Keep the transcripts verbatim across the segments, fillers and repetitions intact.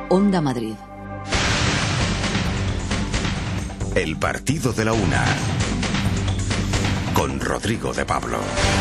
Onda Madrid. El partido de la una, con Rodrigo de Pablo.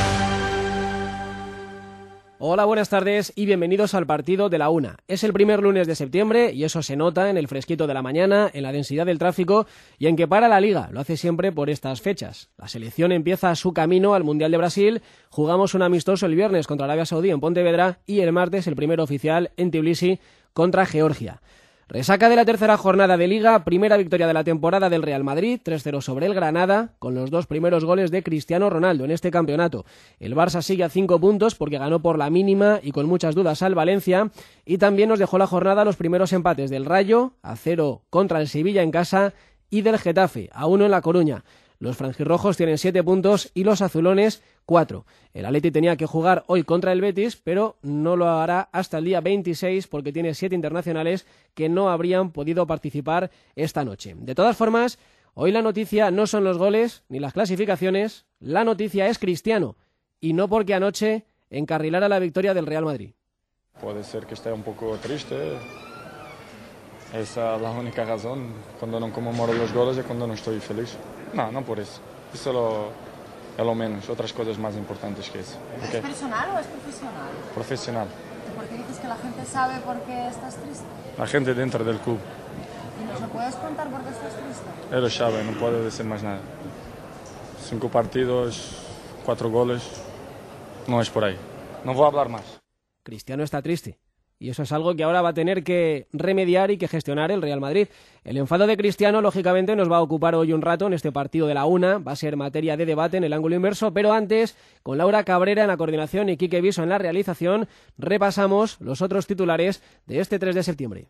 Hola, buenas tardes y bienvenidos al partido de la una. Es el primer lunes de septiembre y eso se nota en el fresquito de la mañana, en la densidad del tráfico y en que para la Liga. Lo hace siempre por estas fechas. La selección empieza su camino al Mundial de Brasil, jugamos un amistoso el viernes contra Arabia Saudí en Pontevedra y el martes el primero oficial en Tbilisi contra Georgia. Resaca de la tercera jornada de Liga, primera victoria de la temporada del Real Madrid, tres cero sobre el Granada, con los dos primeros goles de Cristiano Ronaldo en este campeonato. El Barça sigue a cinco puntos porque ganó por la mínima y con muchas dudas al Valencia, y también nos dejó la jornada los primeros empates del Rayo, a cero contra el Sevilla en casa, y del Getafe, a uno en La Coruña. Los franjirrojos tienen siete puntos y los azulones cuatro. El Atleti tenía que jugar hoy contra el Betis, pero no lo hará hasta el día veintiséis porque tiene siete internacionales que no habrían podido participar esta noche. De todas formas, hoy la noticia no son los goles ni las clasificaciones, la noticia es Cristiano, y no porque anoche encarrilara la victoria del Real Madrid. Puede ser que esté un poco triste. Esa es la única razón. Cuando no conmemoro los goles es cuando no estoy feliz. No, no por eso. Es solo es lo menos. Otras cosas más importantes que eso. ¿Es okay. personal o es profesional? Profesional. ¿Por qué dices que la gente sabe por qué estás triste? La gente dentro del club. ¿Y nos lo puedes contar por qué estás triste? Ellos saben, no puedo decir más nada. Cinco partidos, cuatro goles. No es por ahí. No voy a hablar más. Cristiano está triste. Y eso es algo que ahora va a tener que remediar y que gestionar el Real Madrid. El enfado de Cristiano, lógicamente, nos va a ocupar hoy un rato en este partido de la una. Va a ser materia de debate en el ángulo inverso, pero antes, con Laura Cabrera en la coordinación y Quique Viso en la realización, repasamos los otros titulares de este tres de septiembre.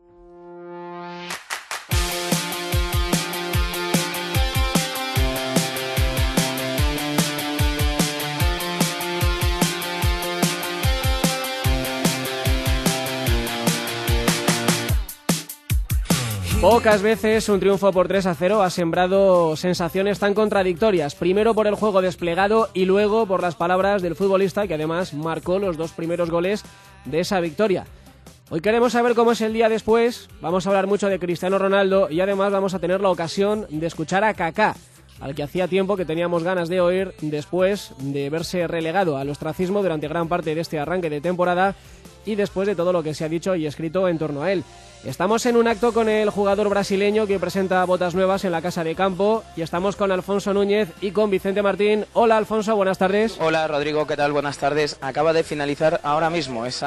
Pocas veces un triunfo por tres a cero ha sembrado sensaciones tan contradictorias, primero por el juego desplegado y luego por las palabras del futbolista que además marcó los dos primeros goles de esa victoria. Hoy queremos saber cómo es el día después, vamos a hablar mucho de Cristiano Ronaldo y además vamos a tener la ocasión de escuchar a Kaká, al que hacía tiempo que teníamos ganas de oír después de verse relegado al ostracismo durante gran parte de este arranque de temporada y después de todo lo que se ha dicho y escrito en torno a él. Estamos en un acto con el jugador brasileño que presenta botas nuevas en la casa de campo y estamos con Alfonso Núñez y con Vicente Martín. Hola Alfonso, buenas tardes. Hola Rodrigo, ¿qué tal? Buenas tardes. Acaba de finalizar ahora mismo ese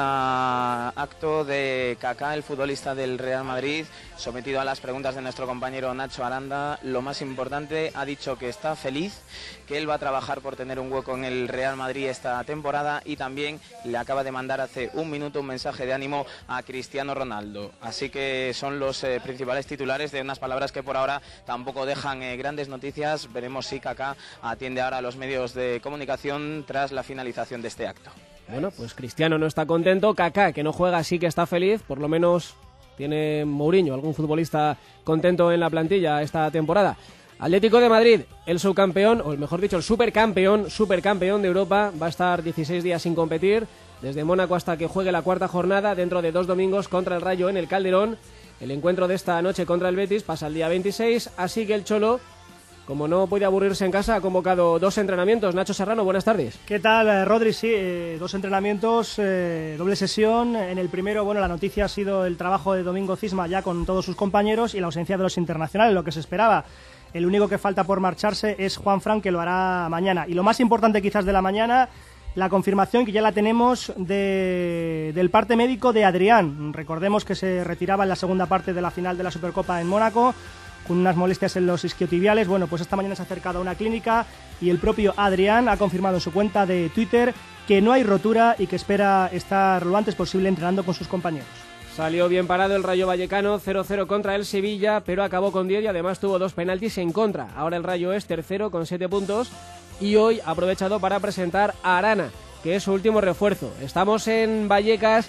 acto de Kaká, el futbolista del Real Madrid, sometido a las preguntas de nuestro compañero Nacho Aranda. Lo más importante, ha dicho que está feliz, que él va a trabajar por tener un hueco en el Real Madrid esta temporada y también le acaba de mandar hace un minuto un mensaje de ánimo a Cristiano Ronaldo. Así que son los eh, principales titulares de unas palabras que por ahora tampoco dejan eh, grandes noticias. Veremos si Kaká atiende ahora a los medios de comunicación tras la finalización de este acto. Bueno, pues Cristiano no está contento, Kaká, que no juega, sí que está feliz, por lo menos tiene Mourinho, algún futbolista contento en la plantilla esta temporada. Atlético de Madrid, el subcampeón, o mejor dicho, el supercampeón, supercampeón de Europa, va a estar dieciséis días sin competir, desde Mónaco hasta que juegue la cuarta jornada, dentro de dos domingos contra el Rayo en el Calderón. El encuentro de esta noche contra el Betis pasa el día veintiséis, así que el Cholo, como no puede aburrirse en casa, ha convocado dos entrenamientos. Nacho Serrano, buenas tardes. ¿Qué tal, Rodri? Sí, eh, dos entrenamientos, eh, doble sesión. En el primero, bueno, la noticia ha sido el trabajo de Domingo Cisma ya con todos sus compañeros y la ausencia de los internacionales, lo que se esperaba. El único que falta por marcharse es Juanfran, que lo hará mañana. Y lo más importante quizás de la mañana, la confirmación que ya la tenemos de, del parte médico de Adrián. Recordemos que se retiraba en la segunda parte de la final de la Supercopa en Mónaco con unas molestias en los isquiotibiales. Bueno, pues esta mañana se ha acercado a una clínica y el propio Adrián ha confirmado en su cuenta de Twitter que no hay rotura y que espera estar lo antes posible entrenando con sus compañeros. Salió bien parado el Rayo Vallecano, cero cero contra el Sevilla, pero acabó con diez y además tuvo dos penaltis en contra. Ahora el Rayo es tercero con siete puntos y hoy ha aprovechado para presentar a Arana, que es su último refuerzo. Estamos en Vallecas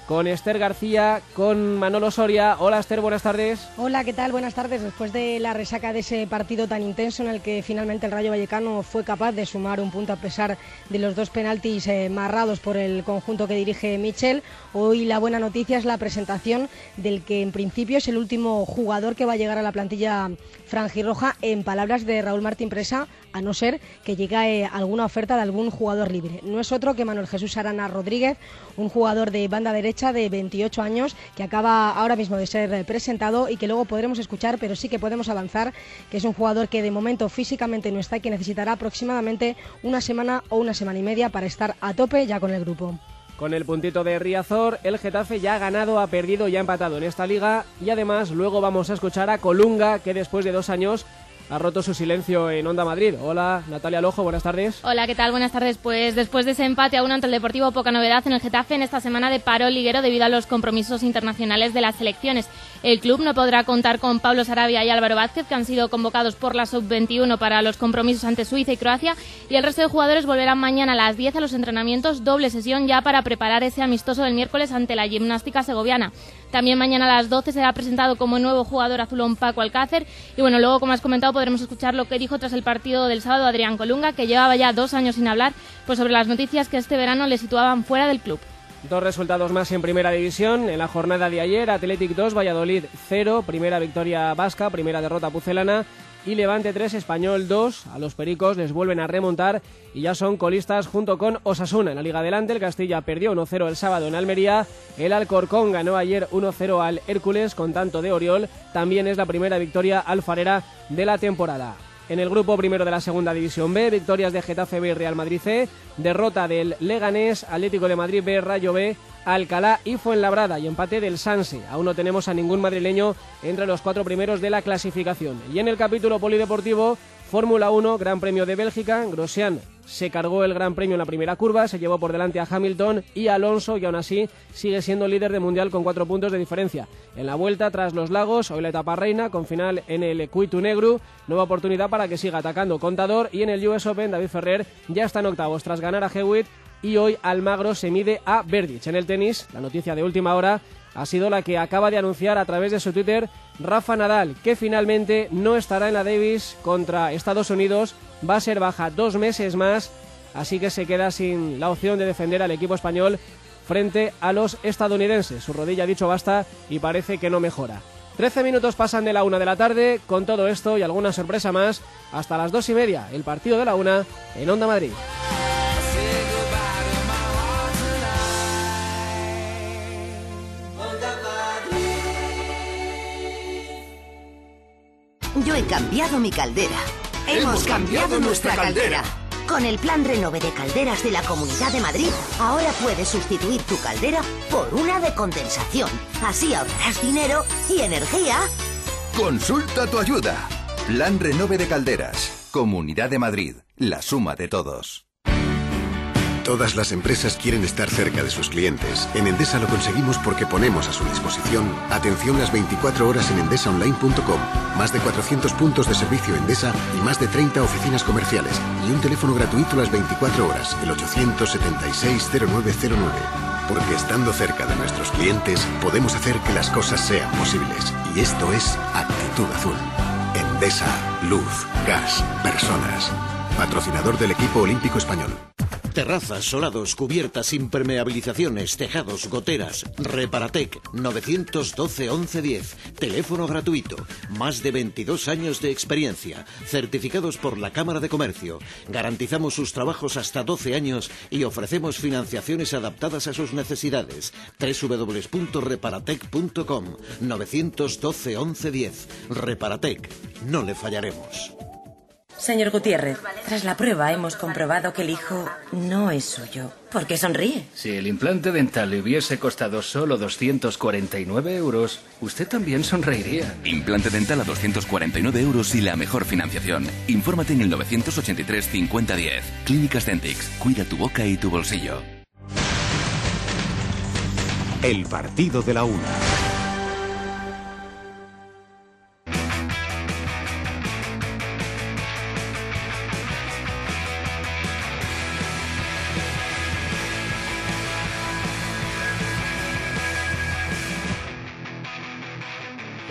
con Esther García, con Manolo Soria. Hola Esther, buenas tardes. Hola, ¿qué tal? Buenas tardes. Después de la resaca de ese partido tan intenso en el que finalmente el Rayo Vallecano fue capaz de sumar un punto a pesar de los dos penaltis eh, marrados por el conjunto que dirige Michel, hoy la buena noticia es la presentación del que en principio es el último jugador que va a llegar a la plantilla franjirroja, en palabras de Raúl Martín Presa, a no ser que llegue eh, alguna oferta de algún jugador libre. No es otro que Manuel Jesús Arana Rodríguez, un jugador de banda derecha de veintiocho años que acaba ahora mismo de ser eh, presentado y que luego podremos escuchar, pero sí que podemos avanzar, que es un jugador que de momento físicamente no está y que necesitará aproximadamente una semana o una semana y media para estar a tope ya con el grupo. Con el puntito de Riazor, el Getafe ya ha ganado, ha perdido y ha empatado en esta liga, y además luego vamos a escuchar a Colunga, que después de dos años ha roto su silencio en Onda Madrid. Hola, Natalia Lojo, buenas tardes. Hola, ¿qué tal? Buenas tardes. Pues después de ese empate a uno ante el Deportivo, poca novedad en el Getafe en esta semana de paro liguero debido a los compromisos internacionales de las selecciones. El club no podrá contar con Pablo Sarabia y Álvaro Vázquez, que han sido convocados por la sub veintiuno para los compromisos ante Suiza y Croacia, y el resto de jugadores volverán mañana a las diez a los entrenamientos, doble sesión ya para preparar ese amistoso del miércoles ante la Gimnástica Segoviana. También mañana a las doce será presentado como nuevo jugador azulón Paco Alcácer, y bueno, luego, como has comentado, podremos escuchar lo que dijo tras el partido del sábado Adrián Colunga, que llevaba ya dos años sin hablar, pues sobre las noticias que este verano le situaban fuera del club. Dos resultados más en Primera División. En la jornada de ayer, Athletic dos, Valladolid cero, primera victoria vasca, primera derrota pucelana, y Levante tres, Español dos. A los pericos les vuelven a remontar y ya son colistas junto con Osasuna. En la Liga Adelante, el Castilla perdió uno cero el sábado en Almería. El Alcorcón ganó ayer uno cero al Hércules con tanto de Oriol. También es la primera victoria alfarera de la temporada. En el grupo primero de la Segunda División B, victorias de Getafe B y Real Madrid C, derrota del Leganés, Atlético de Madrid B, Rayo B, Alcalá y Fuenlabrada, y empate del Sanse. Aún no tenemos a ningún madrileño entre los cuatro primeros de la clasificación. Y en el capítulo polideportivo, Fórmula uno, Gran Premio de Bélgica, Grosjean se cargó el Gran Premio en la primera curva, se llevó por delante a Hamilton y Alonso, y aún así sigue siendo líder de mundial con cuatro puntos de diferencia. En la vuelta, tras los Lagos, hoy la etapa reina, con final en el Cuitu Negru, nueva oportunidad para que siga atacando Contador, y en el U S Open, David Ferrer ya está en octavos tras ganar a Hewitt, y hoy Almagro se mide a Berdych. En el tenis, la noticia de última hora ha sido la que acaba de anunciar a través de su Twitter Rafa Nadal, que finalmente no estará en la Davis contra Estados Unidos, va a ser baja dos meses más, así que se queda sin la opción de defender al equipo español frente a los estadounidenses. Su rodilla ha dicho basta y parece que no mejora. Trece minutos pasan de la una de la tarde, con todo esto y alguna sorpresa más, hasta las dos y media, el partido de la una en Onda Madrid. Yo he cambiado mi caldera. Hemos cambiado nuestra caldera. Con el plan Renove de calderas de la Comunidad de Madrid, ahora puedes sustituir tu caldera por una de condensación. Así ahorrarás dinero y energía. Consulta tu ayuda. Plan Renove de calderas. Comunidad de Madrid. La suma de todos. Todas las empresas quieren estar cerca de sus clientes. En Endesa lo conseguimos porque ponemos a su disposición atención las veinticuatro horas en endesa online punto com, más de cuatrocientos puntos de servicio Endesa y más de treinta oficinas comerciales, y un teléfono gratuito las veinticuatro horas, el ochocientos setenta y seis cero nueve cero nueve. Porque estando cerca de nuestros clientes podemos hacer que las cosas sean posibles. Y esto es Actitud Azul. Endesa, luz, gas, personas. Patrocinador del equipo olímpico español. Terrazas, solados, cubiertas, impermeabilizaciones, tejados, goteras. Reparatec, nueve uno dos, once diez. Teléfono gratuito. Más de veintidós años de experiencia. Certificados por la Cámara de Comercio. Garantizamos sus trabajos hasta doce años y ofrecemos financiaciones adaptadas a sus necesidades. doble u doble u doble u punto reparatec punto com. nueve uno dos, once diez. Reparatec. No le fallaremos. Señor Gutiérrez, tras la prueba hemos comprobado que el hijo no es suyo. ¿Por qué sonríe? Si el implante dental le hubiese costado solo doscientos cuarenta y nueve euros, usted también sonreiría. Implante dental a doscientos cuarenta y nueve euros y la mejor financiación. Infórmate en el novecientos ochenta y tres cincuenta diez. Clínicas Dentix. Cuida tu boca y tu bolsillo. El partido de la una.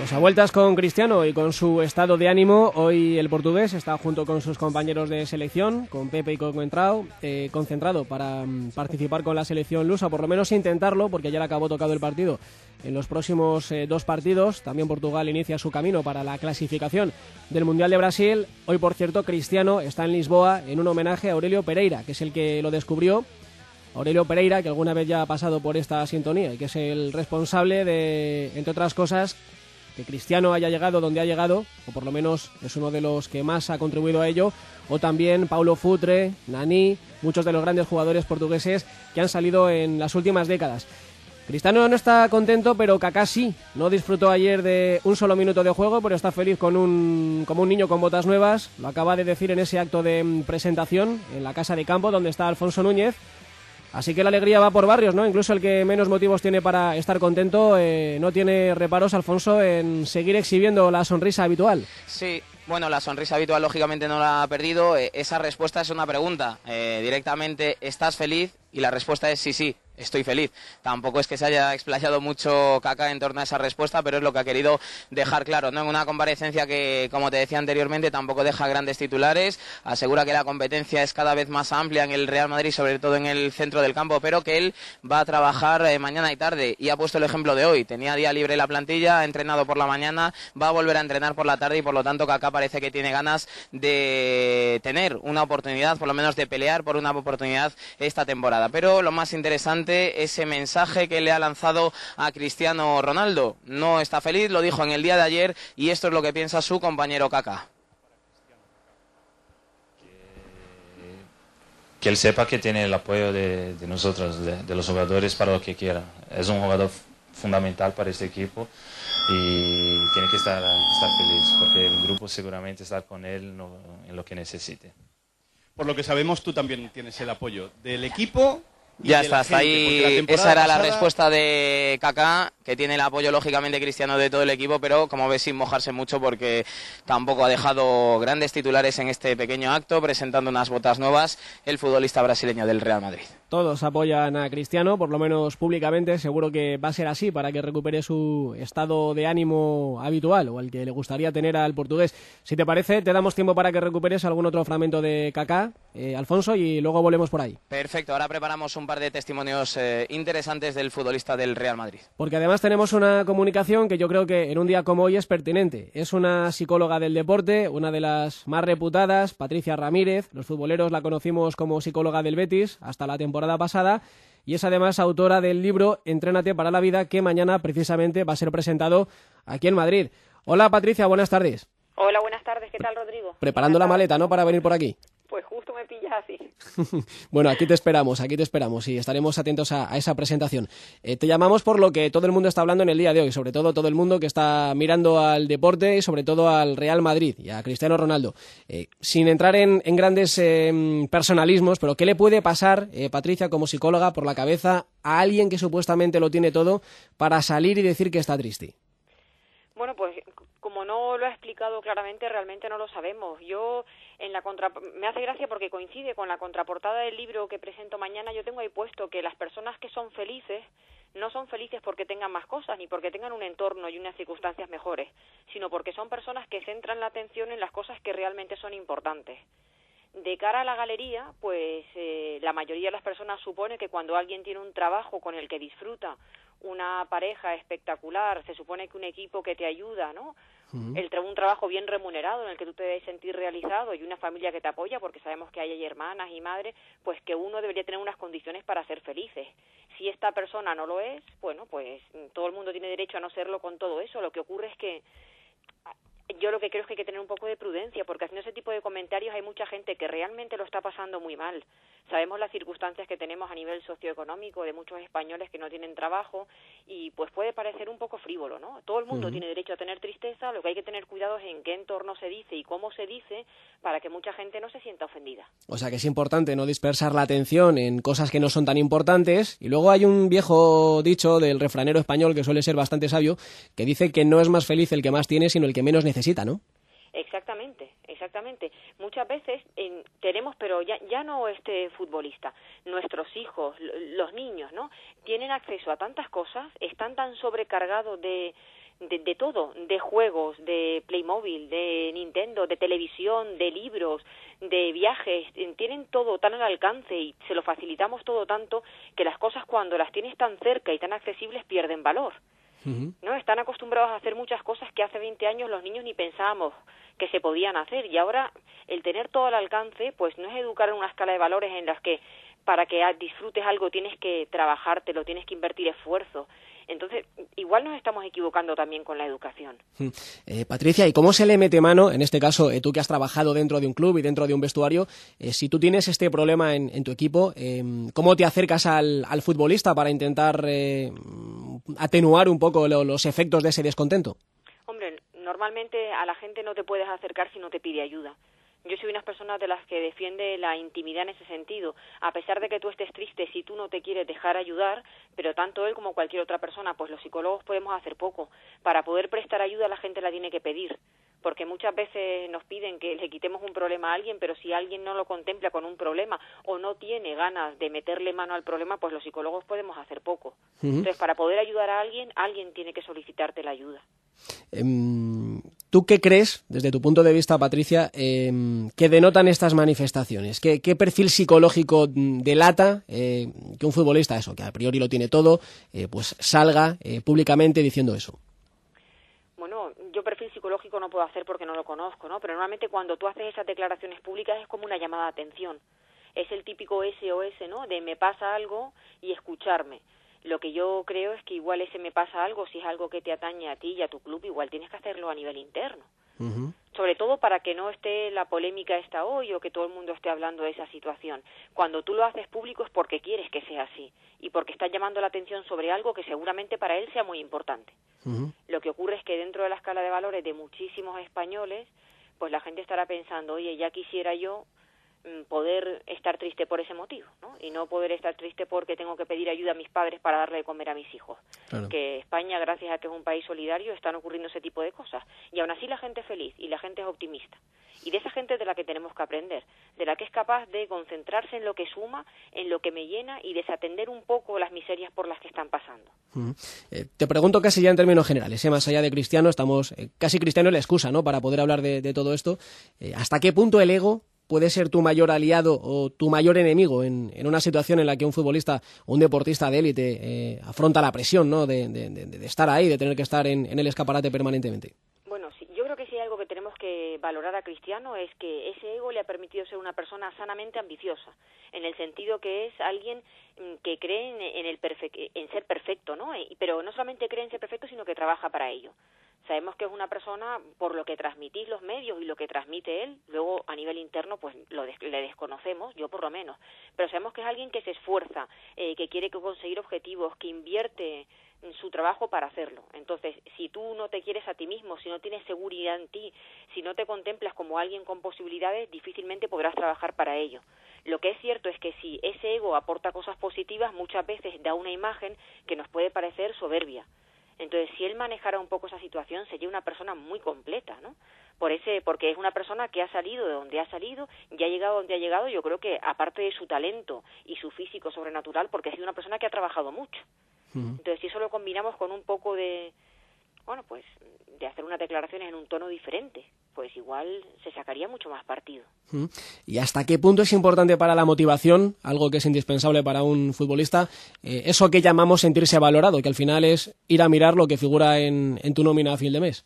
Pues a vueltas con Cristiano y con su estado de ánimo, hoy el portugués está junto con sus compañeros de selección, con Pepe y con Contrao, eh, concentrado para um, participar con la selección lusa, por lo menos intentarlo, porque ayer acabó tocado el partido. En los próximos eh, dos partidos, también Portugal inicia su camino para la clasificación del Mundial de Brasil. Hoy, por cierto, Cristiano está en Lisboa en un homenaje a Aurelio Pereira, que es el que lo descubrió. Aurelio Pereira, que alguna vez ya ha pasado por esta sintonía y que es el responsable de, entre otras cosas, que Cristiano haya llegado donde ha llegado, o por lo menos es uno de los que más ha contribuido a ello, o también Paulo Futre, Nani, muchos de los grandes jugadores portugueses que han salido en las últimas décadas. Cristiano no está contento, pero Kaká sí. No disfrutó ayer de un solo minuto de juego, pero está feliz con un, como un niño con botas nuevas. Lo acaba de decir en ese acto de presentación en la casa de campo donde está Alfonso Núñez. Así que la alegría va por barrios, ¿no? Incluso el que menos motivos tiene para estar contento eh, no tiene reparos, Alfonso, en seguir exhibiendo la sonrisa habitual. Sí, bueno, la sonrisa habitual lógicamente no la ha perdido. Eh, esa respuesta es una pregunta. Eh, directamente, ¿estás feliz? Y la respuesta es sí, sí. Estoy feliz. Tampoco es que se haya explayado mucho Kaká en torno a esa respuesta, pero es lo que ha querido dejar claro, ¿no? En una comparecencia que, como te decía anteriormente, tampoco deja grandes titulares. Asegura que la competencia es cada vez más amplia en el Real Madrid, sobre todo en el centro del campo, pero que él va a trabajar eh, mañana y tarde. Y ha puesto el ejemplo de hoy. Tenía día libre la plantilla, ha entrenado por la mañana, va a volver a entrenar por la tarde y por lo tanto Kaká parece que tiene ganas de tener una oportunidad, por lo menos de pelear por una oportunidad esta temporada. Pero lo más interesante, ese mensaje que le ha lanzado a Cristiano Ronaldo. No está feliz, lo dijo en el día de ayer y esto es lo que piensa su compañero Kaká. Que él sepa que tiene el apoyo de, de nosotros, de, de los jugadores para lo que quiera. Es un jugador fundamental para este equipo y tiene que estar, estar feliz porque el grupo seguramente está con él no, en lo que necesite. Por lo que sabemos, tú también tienes el apoyo del equipo. Ya está, hasta ahí, esa era la respuesta de Kaká, que tiene el apoyo lógicamente cristiano de todo el equipo, pero como ves sin mojarse mucho porque tampoco ha dejado grandes titulares en este pequeño acto, presentando unas botas nuevas, el futbolista brasileño del Real Madrid. Todos apoyan a Cristiano, por lo menos públicamente, seguro que va a ser así para que recupere su estado de ánimo habitual o el que le gustaría tener al portugués. Si te parece, te damos tiempo para que recuperes algún otro fragmento de Kaká, eh, Alfonso, y luego volvemos por ahí. Perfecto, ahora preparamos un par de testimonios eh, interesantes del futbolista del Real Madrid. Porque además tenemos una comunicación que yo creo que en un día como hoy es pertinente. Es una psicóloga del deporte, una de las más reputadas, Patricia Ramírez. Los futboleros la conocimos como psicóloga del Betis hasta la temporada pasada y es además autora del libro Entrénate para la vida, que mañana precisamente va a ser presentado aquí en Madrid. Hola Patricia, buenas tardes. Hola, buenas tardes, ¿qué tal Rodrigo? Preparando la maleta, ¿no?, para venir por aquí. Pues justo me pillas así. Bueno, aquí te esperamos, aquí te esperamos y estaremos atentos a, a esa presentación. Eh, te llamamos por lo que todo el mundo está hablando en el día de hoy, sobre todo todo el mundo que está mirando al deporte y sobre todo al Real Madrid y a Cristiano Ronaldo. Eh, sin entrar en, en grandes eh, personalismos, pero ¿qué le puede pasar, eh, Patricia, como psicóloga, por la cabeza a alguien que supuestamente lo tiene todo para salir y decir que está triste? Bueno, pues como no lo ha explicado claramente, realmente no lo sabemos. Yo, en la contra... me hace gracia porque coincide con la contraportada del libro que presento mañana. Yo tengo ahí puesto que las personas que son felices no son felices porque tengan más cosas, ni porque tengan un entorno y unas circunstancias mejores, sino porque son personas que centran la atención en las cosas que realmente son importantes. De cara a la galería, pues eh, la mayoría de las personas supone que cuando alguien tiene un trabajo con el que disfruta, una pareja espectacular, se supone que un equipo que te ayuda, ¿no? Uh-huh. El, un trabajo bien remunerado en el que tú te debes sentir realizado y una familia que te apoya, porque sabemos que hay hermanas y madres, pues que uno debería tener unas condiciones para ser felices. Si esta persona no lo es, bueno, pues todo el mundo tiene derecho a no serlo con todo eso. Lo que ocurre es que yo lo que creo es que hay que tener un poco de prudencia, porque haciendo ese tipo de comentarios hay mucha gente que realmente lo está pasando muy mal. Sabemos las circunstancias que tenemos a nivel socioeconómico de muchos españoles que no tienen trabajo y pues puede parecer un poco frívolo, ¿no? Todo el mundo uh-huh. tiene derecho a tener tristeza, lo que hay que tener cuidado es en qué entorno se dice y cómo se dice para que mucha gente no se sienta ofendida. O sea que es importante no dispersar la atención en cosas que no son tan importantes. Y luego hay un viejo dicho del refranero español que suele ser bastante sabio, que dice que no es más feliz el que más tiene, sino el que menos necesita, ¿no? Exactamente, exactamente. Muchas veces en, tenemos, pero ya, ya no este futbolista, nuestros hijos, los niños, ¿no? Tienen acceso a tantas cosas, están tan sobrecargados de, de, de todo, de juegos, de Playmobil, de Nintendo, de televisión, de libros, de viajes, tienen todo tan al alcance y se lo facilitamos todo tanto que las cosas cuando las tienes tan cerca y tan accesibles pierden valor. Uh-huh. ¿No? Están acostumbrados a hacer muchas cosas que hace veinte años los niños ni pensábamos que se podían hacer, y ahora el tener todo al alcance pues no es educar en una escala de valores en las que para que disfrutes algo tienes que trabajártelo, tienes que invertir esfuerzo. Entonces, igual nos estamos equivocando también con la educación. Eh, Patricia, ¿y cómo se le mete mano, en este caso, eh, tú que has trabajado dentro de un club y dentro de un vestuario, eh, si tú tienes este problema en, en tu equipo, eh, ¿cómo te acercas al, al futbolista para intentar eh, atenuar un poco lo, los efectos de ese descontento? Hombre, normalmente a la gente no te puedes acercar si no te pide ayuda. Yo soy una persona de las que defiende la intimidad en ese sentido. A pesar de que tú estés triste, si tú no te quieres dejar ayudar, pero tanto él como cualquier otra persona, pues los psicólogos podemos hacer poco. Para poder prestar ayuda la gente la tiene que pedir, porque muchas veces nos piden que le quitemos un problema a alguien, pero si alguien no lo contempla con un problema o no tiene ganas de meterle mano al problema, pues los psicólogos podemos hacer poco. Uh-huh. Entonces, para poder ayudar a alguien, alguien tiene que solicitarte la ayuda. Um... ¿Tú qué crees, desde tu punto de vista, Patricia, eh, que denotan estas manifestaciones? ¿Qué, qué perfil psicológico delata eh, que un futbolista, eso, que a priori lo tiene todo, eh, pues salga eh, públicamente diciendo eso? Bueno, yo perfil psicológico no puedo hacer porque no lo conozco, ¿no? Pero normalmente cuando tú haces esas declaraciones públicas es como una llamada de atención. Es el típico S O S, ¿no? De me pasa algo y escucharme. Lo que yo creo es que igual ese me pasa algo, si es algo que te atañe a ti y a tu club, igual tienes que hacerlo a nivel interno. Uh-huh. Sobre todo para que no esté la polémica esta hoy o que todo el mundo esté hablando de esa situación. Cuando tú lo haces público es porque quieres que sea así y porque estás llamando la atención sobre algo que seguramente para él sea muy importante. Uh-huh. Lo que ocurre es que dentro de la escala de valores de muchísimos españoles, pues la gente estará pensando, oye, ya quisiera yo poder estar triste por ese motivo, ¿no? Y no poder estar triste porque tengo que pedir ayuda a mis padres para darle de comer a mis hijos. Claro. Que España, gracias a que es un país solidario, están ocurriendo ese tipo de cosas. Y aún así la gente es feliz y la gente es optimista. Y de esa gente es de la que tenemos que aprender, de la que es capaz de concentrarse en lo que suma, en lo que me llena y desatender un poco las miserias por las que están pasando. Uh-huh. Eh, te pregunto casi ya en términos generales, ¿eh? Más allá de Cristiano, estamos eh, casi Cristiano es la excusa, ¿no?, para poder hablar de, de todo esto. Eh, ¿Hasta qué punto el ego puede ser tu mayor aliado o tu mayor enemigo en, en una situación en la que un futbolista o un deportista de élite eh, afronta la presión, ¿no?, de, de, de, de estar ahí, de tener que estar en, en el escaparate permanentemente? Bueno, sí, yo creo que si hay algo que tenemos que valorar a Cristiano es que ese ego le ha permitido ser una persona sanamente ambiciosa, en el sentido que es alguien que cree en, en, el perfe- en ser perfecto, ¿no? Pero no solamente cree en ser perfecto, sino que trabaja para ello. Sabemos que es una persona, por lo que transmitís los medios y lo que transmite él, luego a nivel interno pues lo des- le desconocemos, yo por lo menos, pero sabemos que es alguien que se esfuerza, eh, que quiere conseguir objetivos, que invierte en su trabajo para hacerlo. Entonces, si tú no te quieres a ti mismo, si no tienes seguridad en ti, si no te contemplas como alguien con posibilidades, difícilmente podrás trabajar para ello. Lo que es cierto es que si ese ego aporta cosas positivas, muchas veces da una imagen que nos puede parecer soberbia. Entonces, si él manejara un poco esa situación, sería una persona muy completa, ¿no? Por ese, porque es una persona que ha salido de donde ha salido y ha llegado donde ha llegado, yo creo que aparte de su talento y su físico sobrenatural, porque ha sido una persona que ha trabajado mucho. Uh-huh. Entonces, si eso lo combinamos con un poco de, bueno, pues, de hacer unas declaraciones en un tono diferente, pues igual se sacaría mucho más partido. Uh-huh. ¿Y hasta qué punto es importante para la motivación, algo que es indispensable para un futbolista, eh, eso que llamamos sentirse valorado, que al final es ir a mirar lo que figura en, en tu nómina a fin de mes?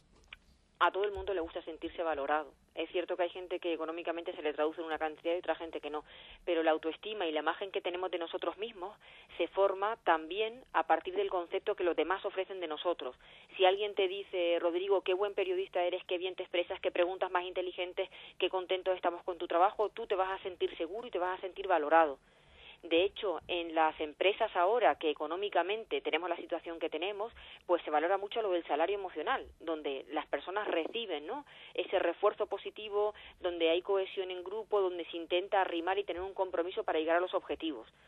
A todo el mundo le gusta sentirse valorado. Es cierto que hay gente que económicamente se le traduce en una cantidad y otra gente que no, pero la autoestima y la imagen que tenemos de nosotros mismos se forma también a partir del concepto que los demás ofrecen de nosotros. Si alguien te dice, Rodrigo, qué buen periodista eres, qué bien te expresas, qué preguntas más inteligentes, qué contentos estamos con tu trabajo, tú te vas a sentir seguro y te vas a sentir valorado. De hecho, en las empresas ahora que económicamente tenemos la situación que tenemos, pues se valora mucho lo del salario emocional, donde las personas reciben, ¿no?, ese refuerzo positivo, donde hay cohesión en grupo, donde se intenta arrimar y tener un compromiso para llegar a los objetivos.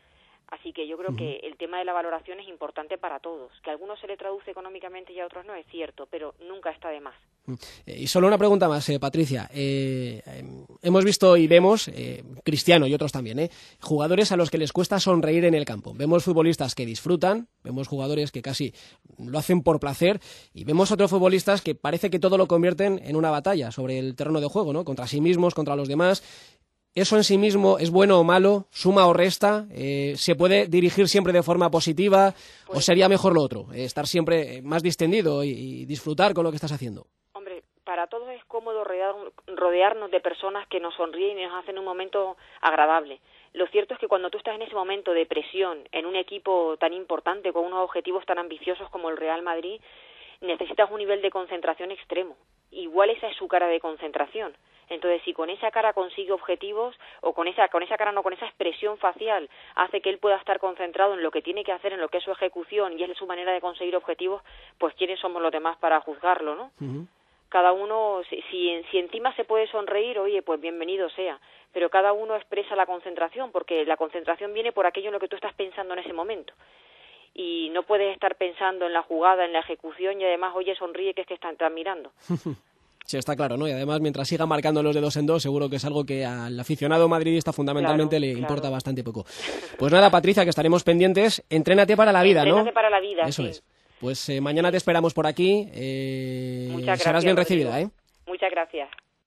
Así que yo creo uh-huh. que el tema de la valoración es importante para todos. Que a algunos se le traduce económicamente y a otros no, es cierto, pero nunca está de más. Y solo una pregunta más, eh, Patricia. Eh, eh, hemos visto y vemos, eh, Cristiano y otros también, eh, jugadores a los que les cuesta sonreír en el campo. Vemos futbolistas que disfrutan, vemos jugadores que casi lo hacen por placer y vemos otros futbolistas que parece que todo lo convierten en una batalla sobre el terreno de juego, ¿no? Contra sí mismos, contra los demás. ¿Eso en sí mismo es bueno o malo? ¿Suma o resta? Eh, ¿Se puede dirigir siempre de forma positiva? Pues, ¿o sería mejor lo otro? Eh, estar siempre más distendido y, y disfrutar con lo que estás haciendo. Hombre, para todos es cómodo rodear, rodearnos de personas que nos sonríen y nos hacen un momento agradable. Lo cierto es que cuando tú estás en ese momento de presión, en un equipo tan importante, con unos objetivos tan ambiciosos como el Real Madrid, necesitas un nivel de concentración extremo. Igual esa es su cara de concentración. Entonces, si con esa cara consigue objetivos, o con esa con esa cara no, con esa expresión facial, hace que él pueda estar concentrado en lo que tiene que hacer, en lo que es su ejecución, y es su manera de conseguir objetivos, pues ¿quiénes somos los demás para juzgarlo, no? Uh-huh. Cada uno, si, si, si encima se puede sonreír, oye, pues bienvenido sea, pero cada uno expresa la concentración, porque la concentración viene por aquello en lo que tú estás pensando en ese momento. Y no puedes estar pensando en la jugada, en la ejecución, y además, oye, sonríe, que es que están, están mirando. Sí, está claro, ¿no? Y además, mientras siga marcando los de dos en dos, seguro que es algo que al aficionado madridista fundamentalmente claro, le claro. importa bastante poco. Pues nada, Patricia, que estaremos pendientes. Entrénate para la vida, Entrénate ¿no? para la vida, Eso sí. es. Pues eh, mañana te esperamos por aquí. Eh, Muchas gracias. Serás bien recibida, Rodrigo. ¿eh? Muchas gracias.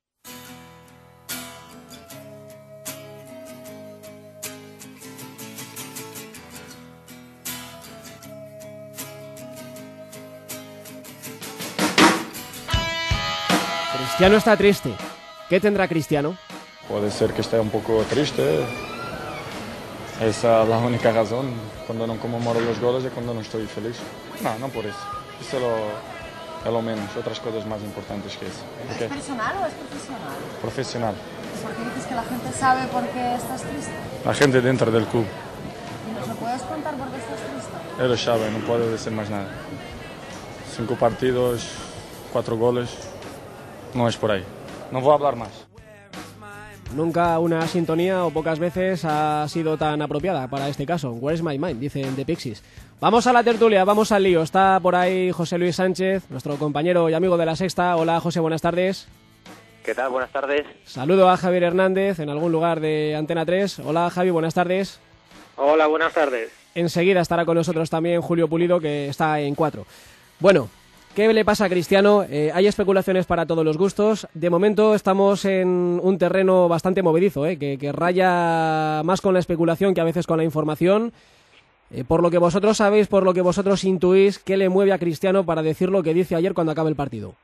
Cristiano está triste. ¿Qué tendrá Cristiano? Puede ser que esté un poco triste. Esa es la única razón. Cuando no conmemoro los goles y cuando no estoy feliz. No, no por eso. Eso es lo, es lo menos. Otras cosas más importantes que eso. ¿Es personal o es profesional? Profesional. ¿Por qué dices que la gente sabe por qué estás triste? La gente dentro del club. ¿Y nos lo puedes contar por qué estás triste? Ellos saben, no puedo decir más nada. Cinco partidos, cuatro goles. No es por ahí. No voy a hablar más. Nunca una sintonía o pocas veces ha sido tan apropiada para este caso. Where's my mind, dicen The Pixies. Vamos a la tertulia, vamos al lío. Está por ahí José Luis Sánchez, nuestro compañero y amigo de La Sexta. Hola, José, buenas tardes. ¿Qué tal? Buenas tardes. Saludo a Javier Hernández en algún lugar de Antena tres. Hola, Javi, buenas tardes. Hola, buenas tardes. Enseguida estará con nosotros también Julio Pulido, que está en cuatro. Bueno, ¿qué le pasa a Cristiano? Eh, hay especulaciones para todos los gustos. De momento estamos en un terreno bastante movedizo, eh, que, que raya más con la especulación que a veces con la información. Eh, por lo que vosotros sabéis, por lo que vosotros intuís, ¿qué le mueve a Cristiano para decir lo que dice ayer cuando acabe el partido?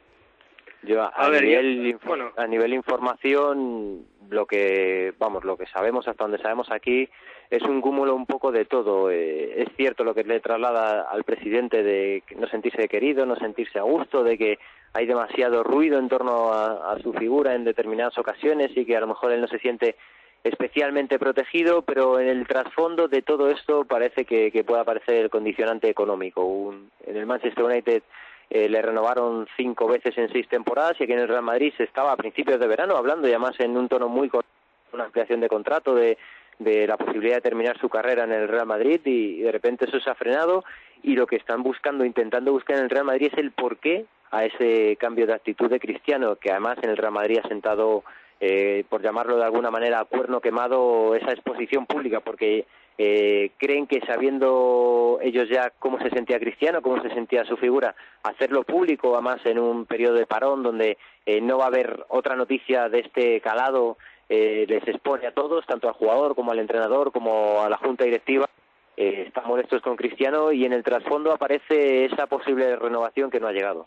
Yo, a, a, ver, nivel, yo, bueno. a nivel información, lo que vamos, lo que sabemos hasta donde sabemos aquí es un cúmulo un poco de todo. Eh, es cierto lo que le traslada al presidente de no sentirse querido, no sentirse a gusto, de que hay demasiado ruido en torno a, a su figura en determinadas ocasiones y que a lo mejor él no se siente especialmente protegido, pero en el trasfondo de todo esto parece que, que puede aparecer el condicionante económico. Un, en el Manchester United Eh, le renovaron cinco veces en seis temporadas y aquí en el Real Madrid se estaba a principios de verano hablando, y además en un tono muy corto, una ampliación de contrato, de, de la posibilidad de terminar su carrera en el Real Madrid, y, y de repente eso se ha frenado, y lo que están buscando, intentando buscar en el Real Madrid es el porqué a ese cambio de actitud de Cristiano, que además en el Real Madrid ha sentado, eh, por llamarlo de alguna manera, a cuerno quemado esa exposición pública, porque Eh, creen que sabiendo ellos ya cómo se sentía Cristiano, cómo se sentía su figura, hacerlo público, además en un periodo de parón donde eh, no va a haber otra noticia de este calado, eh, les expone a todos, tanto al jugador como al entrenador como a la junta directiva. Eh, están molestos con Cristiano y en el trasfondo aparece esa posible renovación que no ha llegado.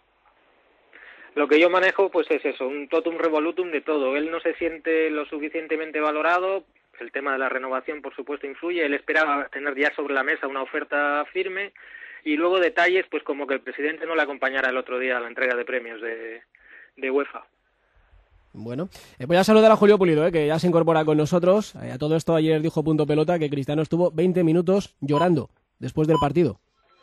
Lo que yo manejo pues es eso, un totum revolutum de todo. Él no se siente lo suficientemente valorado. El tema de la renovación, por supuesto, influye. Él esperaba tener ya sobre la mesa una oferta firme, y luego detalles, pues como que el presidente no le acompañara el otro día a la entrega de premios de, de UEFA. Bueno, eh, voy a saludar a Julio Pulido, eh, que ya se incorpora con nosotros. Eh, a todo esto ayer dijo Punto Pelota que Cristiano estuvo veinte minutos llorando después del partido.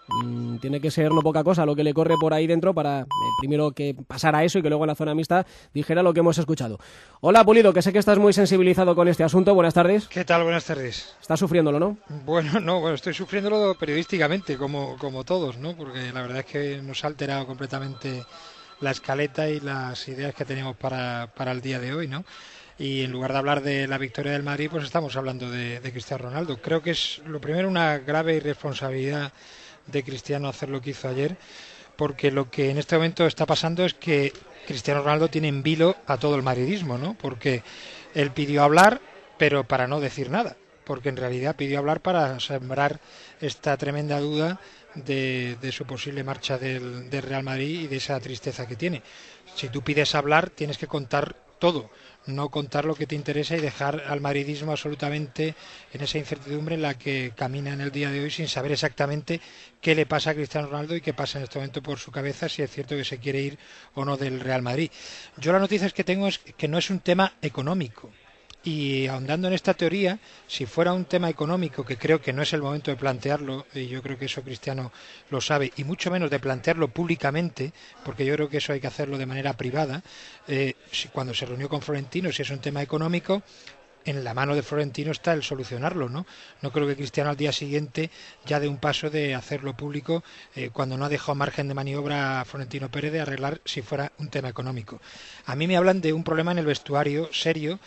Mm, tiene que ser no poca cosa lo que le corre por ahí dentro para eh, primero que pasara eso y que luego en la zona mixta dijera lo que hemos escuchado. Hola, Pulido, que sé que estás muy sensibilizado con este asunto. Buenas tardes. ¿Qué tal? Buenas tardes. ¿Estás sufriéndolo, no? Bueno, no, bueno, estoy sufriéndolo periodísticamente, como, como todos, ¿no? Porque la verdad es que nos ha alterado completamente la escaleta y las ideas que teníamos para, para el día de hoy, ¿no? Y en lugar de hablar de la victoria del Madrid, pues estamos hablando de, de Cristiano Ronaldo. Creo que es, lo primero, una grave irresponsabilidad de Cristiano hacer lo que hizo ayer, porque lo que en este momento está pasando es que Cristiano Ronaldo tiene en vilo a todo el madridismo, ¿no? Porque él pidió hablar, pero para no decir nada, porque en realidad pidió hablar para sembrar esta tremenda duda de, de su posible marcha del, del Real Madrid y de esa tristeza que tiene. Si tú pides hablar, tienes que contar todo, no contar lo que te interesa y dejar al madridismo absolutamente en esa incertidumbre en la que camina en el día de hoy sin saber exactamente qué le pasa a Cristiano Ronaldo y qué pasa en este momento por su cabeza, si es cierto que se quiere ir o no del Real Madrid. Yo las noticias que tengo es que no es un tema económico. Y ahondando en esta teoría, si fuera un tema económico, que creo que no es el momento de plantearlo, y yo creo que eso Cristiano lo sabe, y mucho menos de plantearlo públicamente, porque yo creo que eso hay que hacerlo de manera privada, eh, si, cuando se reunió con Florentino, si es un tema económico, en la mano de Florentino está el solucionarlo, ¿no? No creo que Cristiano al día siguiente ya dé un paso de hacerlo público eh, cuando no ha dejado margen de maniobra a Florentino Pérez de arreglar si fuera un tema económico. A mí me hablan de un problema en el vestuario serio,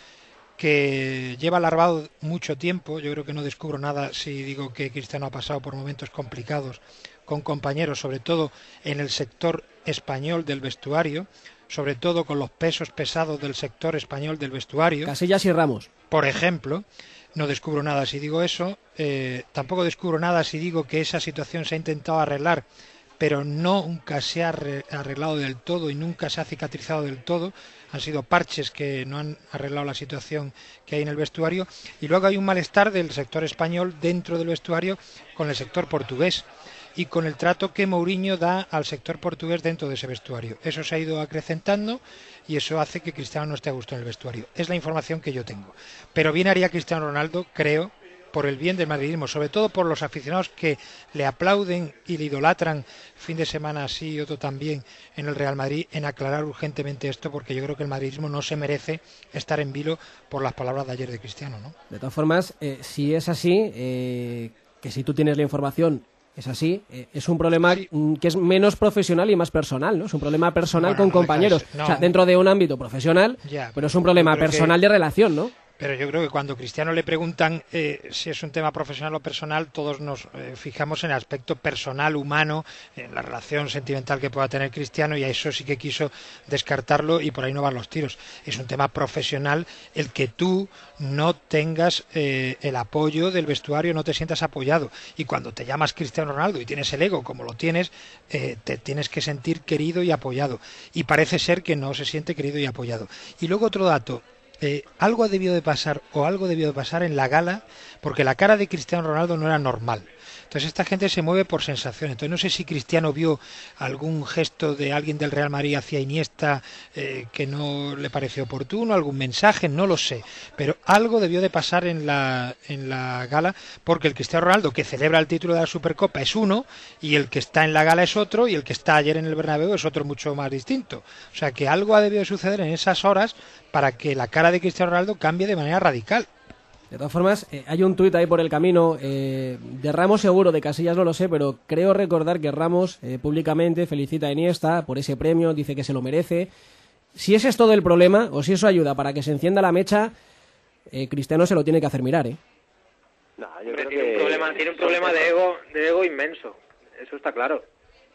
que lleva alargado mucho tiempo. Yo creo que no descubro nada si digo que Cristiano ha pasado por momentos complicados con compañeros, sobre todo en el sector español del vestuario, sobre todo con los pesos pesados del sector español del vestuario. Casillas y Ramos. Por ejemplo, no descubro nada si digo eso. Eh, tampoco descubro nada si digo que esa situación se ha intentado arreglar, pero nunca se ha arreglado del todo y nunca se ha cicatrizado del todo. Han sido parches que no han arreglado la situación que hay en el vestuario. Y luego hay un malestar del sector español dentro del vestuario con el sector portugués y con el trato que Mourinho da al sector portugués dentro de ese vestuario. Eso se ha ido acrecentando y eso hace que Cristiano no esté a gusto en el vestuario. Es la información que yo tengo. Pero bien haría Cristiano Ronaldo, creo, por el bien del madridismo, sobre todo por los aficionados que le aplauden y le idolatran fin de semana así y otro también en el Real Madrid, en aclarar urgentemente esto, porque yo creo que el madridismo no se merece estar en vilo por las palabras de ayer de Cristiano, ¿no? De todas formas, eh, si es así, eh, que si tú tienes la información es así, eh, es un problema sí. que es menos profesional y más personal, ¿no? Es un problema personal bueno, con no compañeros, no. O sea, dentro de un ámbito profesional, ya, pero es un problema personal que... de relación, ¿no? Pero yo creo que cuando Cristiano le preguntan eh, si es un tema profesional o personal, todos nos eh, fijamos en el aspecto personal, humano, en la relación sentimental que pueda tener Cristiano, y a eso sí que quiso descartarlo y por ahí no van los tiros. Es un tema profesional el que tú no tengas eh, el apoyo del vestuario, no te sientas apoyado. Y cuando te llamas Cristiano Ronaldo y tienes el ego como lo tienes, eh, te tienes que sentir querido y apoyado. Y parece ser que no se siente querido y apoyado. Y luego otro dato. Eh, algo ha debido de pasar o algo debió de pasar en la gala, porque la cara de Cristiano Ronaldo no era normal. Entonces esta gente se mueve por sensación. Entonces no sé si Cristiano vio algún gesto de alguien del Real Madrid hacia Iniesta eh, que no le pareció oportuno, algún mensaje, no lo sé. Pero algo debió de pasar en la, en la gala, porque el Cristiano Ronaldo que celebra el título de la Supercopa es uno, y el que está en la gala es otro, y el que está ayer en el Bernabéu es otro mucho más distinto. O sea que algo ha debido de suceder en esas horas para que la cara de Cristiano Ronaldo cambie de manera radical. De todas formas, eh, hay un tuit ahí por el camino eh, de Ramos seguro, de Casillas no lo sé, pero creo recordar que Ramos eh, públicamente felicita a Iniesta por ese premio, dice que se lo merece. Si ese es todo el problema, o si eso ayuda para que se encienda la mecha, eh, Cristiano se lo tiene que hacer mirar, ¿eh? No, yo creo tiene, que... un problema, tiene un problema de ego, de ego inmenso, eso está claro.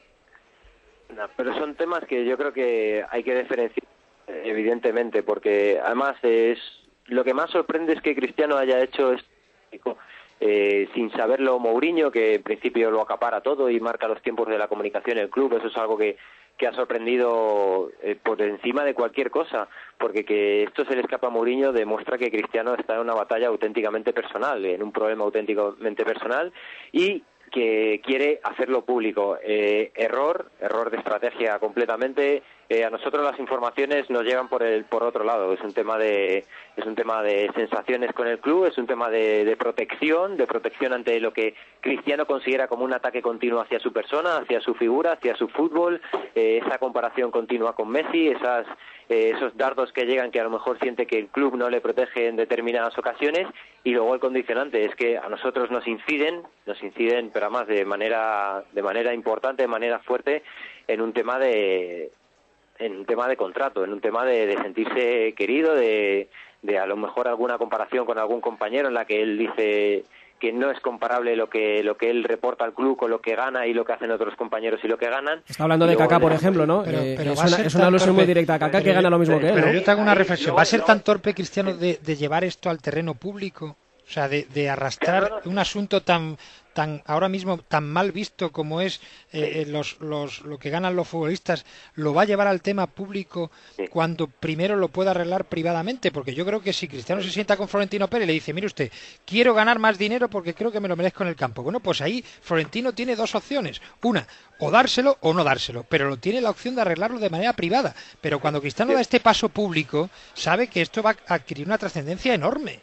No, pero son temas que yo creo que hay que diferenciar, evidentemente, porque además es... Lo que más sorprende es que Cristiano haya hecho esto eh, sin saberlo Mourinho, que en principio lo acapara todo y marca los tiempos de la comunicación en el club. Eso es algo que, que ha sorprendido eh, por encima de cualquier cosa, porque que esto se le escapa a Mourinho demuestra que Cristiano está en una batalla auténticamente personal, en un problema auténticamente personal, y que quiere hacerlo público. Eh, error, error de estrategia completamente. Eh, a nosotros las informaciones nos llegan por el por otro lado. Es un tema de es un tema de sensaciones con el club, es un tema de, de protección, de protección ante lo que Cristiano considera como un ataque continuo hacia su persona, hacia su figura, hacia su fútbol, eh, esa comparación continua con Messi, esas eh, esos dardos que llegan que a lo mejor siente que el club no le protege en determinadas ocasiones, y luego el condicionante es que a nosotros nos inciden, nos inciden, pero además de manera de manera importante, de manera fuerte, en un tema de en un tema de contrato, en un tema de, de sentirse querido, de, de a lo mejor alguna comparación con algún compañero en la que él dice que no es comparable lo que lo que él reporta al club con lo que gana y lo que hacen otros compañeros y lo que ganan. Está hablando de Kaká, por ejemplo, ¿no? Pero, eh, pero es, va a una, ser es una tan alusión torpe, muy directa a Kaká, que gana lo mismo que él, Pero ¿no? yo te hago una reflexión. ¿Va a ser tan torpe, Cristiano, de, de llevar esto al terreno público? O sea, de, de arrastrar un asunto tan tan ahora mismo tan mal visto como es eh, los, los lo que ganan los futbolistas, lo va a llevar al tema público cuando primero lo pueda arreglar privadamente, porque yo creo que si Cristiano se sienta con Florentino Pérez y le dice, mire usted, quiero ganar más dinero porque creo que me lo merezco en el campo, bueno, pues ahí Florentino tiene dos opciones, una, o dárselo o no dárselo, pero lo tiene la opción de arreglarlo de manera privada, pero cuando Cristiano da este paso público, sabe que esto va a adquirir una trascendencia enorme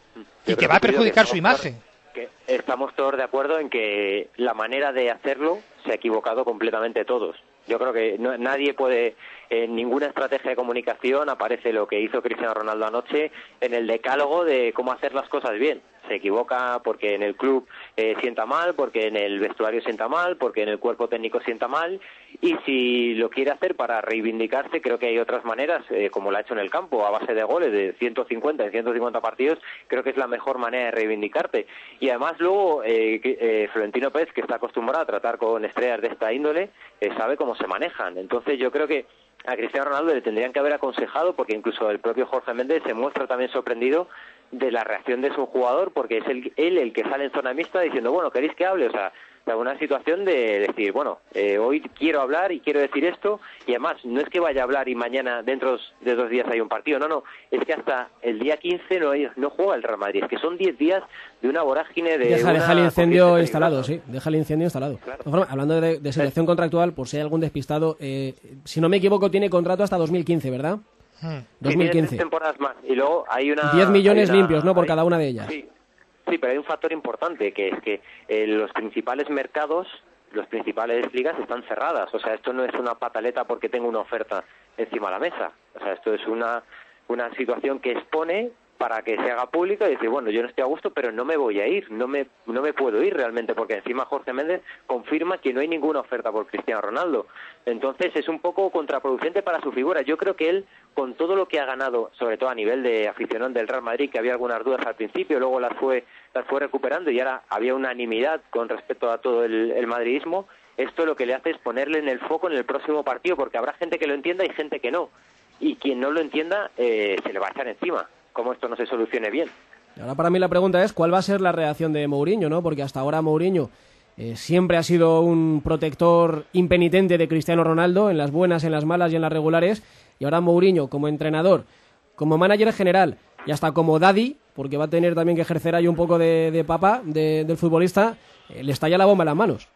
y que va a perjudicar su imagen. Que estamos todos de acuerdo en que la manera de hacerlo se ha equivocado completamente todos. Yo creo que no, nadie puede, en ninguna estrategia de comunicación aparece lo que hizo Cristiano Ronaldo anoche en el decálogo de cómo hacer las cosas bien. Se equivoca porque en el club eh, sienta mal, porque en el vestuario sienta mal, porque en el cuerpo técnico sienta mal, y si lo quiere hacer para reivindicarse, creo que hay otras maneras, eh, como lo ha hecho en el campo, a base de goles de ciento cincuenta en ciento cincuenta partidos, creo que es la mejor manera de reivindicarte. Y además luego eh, eh, Florentino Pérez, que está acostumbrado a tratar con estrellas de esta índole, eh, sabe cómo se manejan. Entonces yo creo que a Cristiano Ronaldo le tendrían que haber aconsejado, porque incluso el propio Jorge Méndez se muestra también sorprendido de la reacción de su jugador, porque es él, él el que sale en zona mixta diciendo, bueno, ¿queréis que hable? O sea, de una situación de decir, bueno, eh, hoy quiero hablar y quiero decir esto, y además no es que vaya a hablar y mañana dentro de dos días hay un partido, no, no, es que hasta el día quince no, hay, no juega el Real Madrid, es que son diez días de una vorágine de... Deja, una deja el incendio instalado, sí, deja el incendio instalado. Claro. De forma, hablando de, de selección contractual, por si hay algún despistado, eh, si no me equivoco tiene contrato hasta dos mil quince, ¿verdad? Hmm. dos mil quince. Sí, tiene tres temporadas más, y luego hay una... diez millones hay una, limpios, ¿no?, por hay, cada una de ellas. Sí. Sí, pero hay un factor importante, que es que eh, los principales mercados, las principales ligas están cerradas. O sea, esto no es una pataleta porque tengo una oferta encima de la mesa. O sea, esto es una, una situación que expone para que se haga pública y decir, bueno, yo no estoy a gusto, pero no me voy a ir, no me no me puedo ir realmente, porque encima Jorge Méndez confirma que no hay ninguna oferta por Cristiano Ronaldo. Entonces es un poco contraproducente para su figura. Yo creo que él, con todo lo que ha ganado, sobre todo a nivel de aficionado del Real Madrid, que había algunas dudas al principio, luego las fue las fue recuperando y ahora había unanimidad con respecto a todo el, el madridismo, esto lo que le hace es ponerle en el foco en el próximo partido, porque habrá gente que lo entienda y gente que no. Y quien no lo entienda eh, se le va a echar encima. Cómo esto no se solucione bien. Y ahora para mí la pregunta es cuál va a ser la reacción de Mourinho, ¿no? Porque hasta ahora Mourinho eh, siempre ha sido un protector impenitente de Cristiano Ronaldo, en las buenas, en las malas y en las regulares, y ahora Mourinho como entrenador, como manager general y hasta como daddy, porque va a tener también que ejercer ahí un poco de, de papá de, del futbolista, eh, le estalla la bomba en las manos.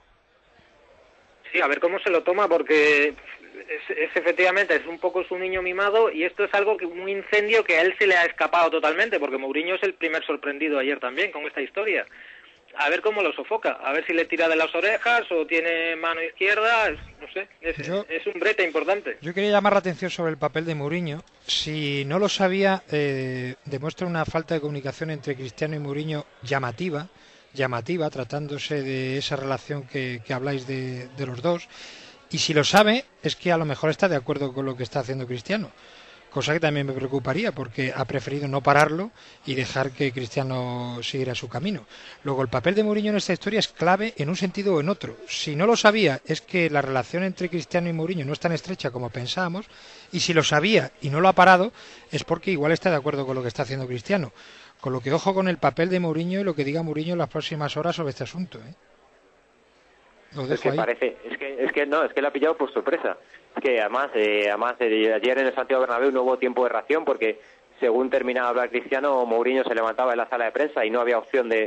Sí, a ver cómo se lo toma, porque es, es efectivamente es un poco su niño mimado, y esto es algo que un incendio que a él se le ha escapado totalmente, porque Mourinho es el primer sorprendido ayer también con esta historia. A ver cómo lo sofoca, a ver si le tira de las orejas o tiene mano izquierda, no sé, es, yo, es un brete importante. Yo quería llamar la atención sobre el papel de Mourinho. Si no lo sabía, eh, demuestra una falta de comunicación entre Cristiano y Mourinho llamativa, llamativa, tratándose de esa relación que, que habláis de, de los dos. Y si lo sabe, es que a lo mejor está de acuerdo con lo que está haciendo Cristiano, cosa que también me preocuparía, porque ha preferido no pararlo y dejar que Cristiano siguiera su camino. Luego, el papel de Mourinho en esta historia es clave en un sentido o en otro. Si no lo sabía, es que la relación entre Cristiano y Mourinho no es tan estrecha como pensábamos, y si lo sabía y no lo ha parado, es porque igual está de acuerdo con lo que está haciendo Cristiano. Con lo que ojo con el papel de Mourinho y lo que diga Mourinho en las próximas horas sobre este asunto, ¿eh? Lo dejo es que ahí. parece, es que, es que no, es que le ha pillado por sorpresa. Es que además, eh, además eh, ayer en el Santiago Bernabéu no hubo tiempo de reacción, porque según terminaba de hablar Cristiano, Mourinho se levantaba en la sala de prensa y no había opción de,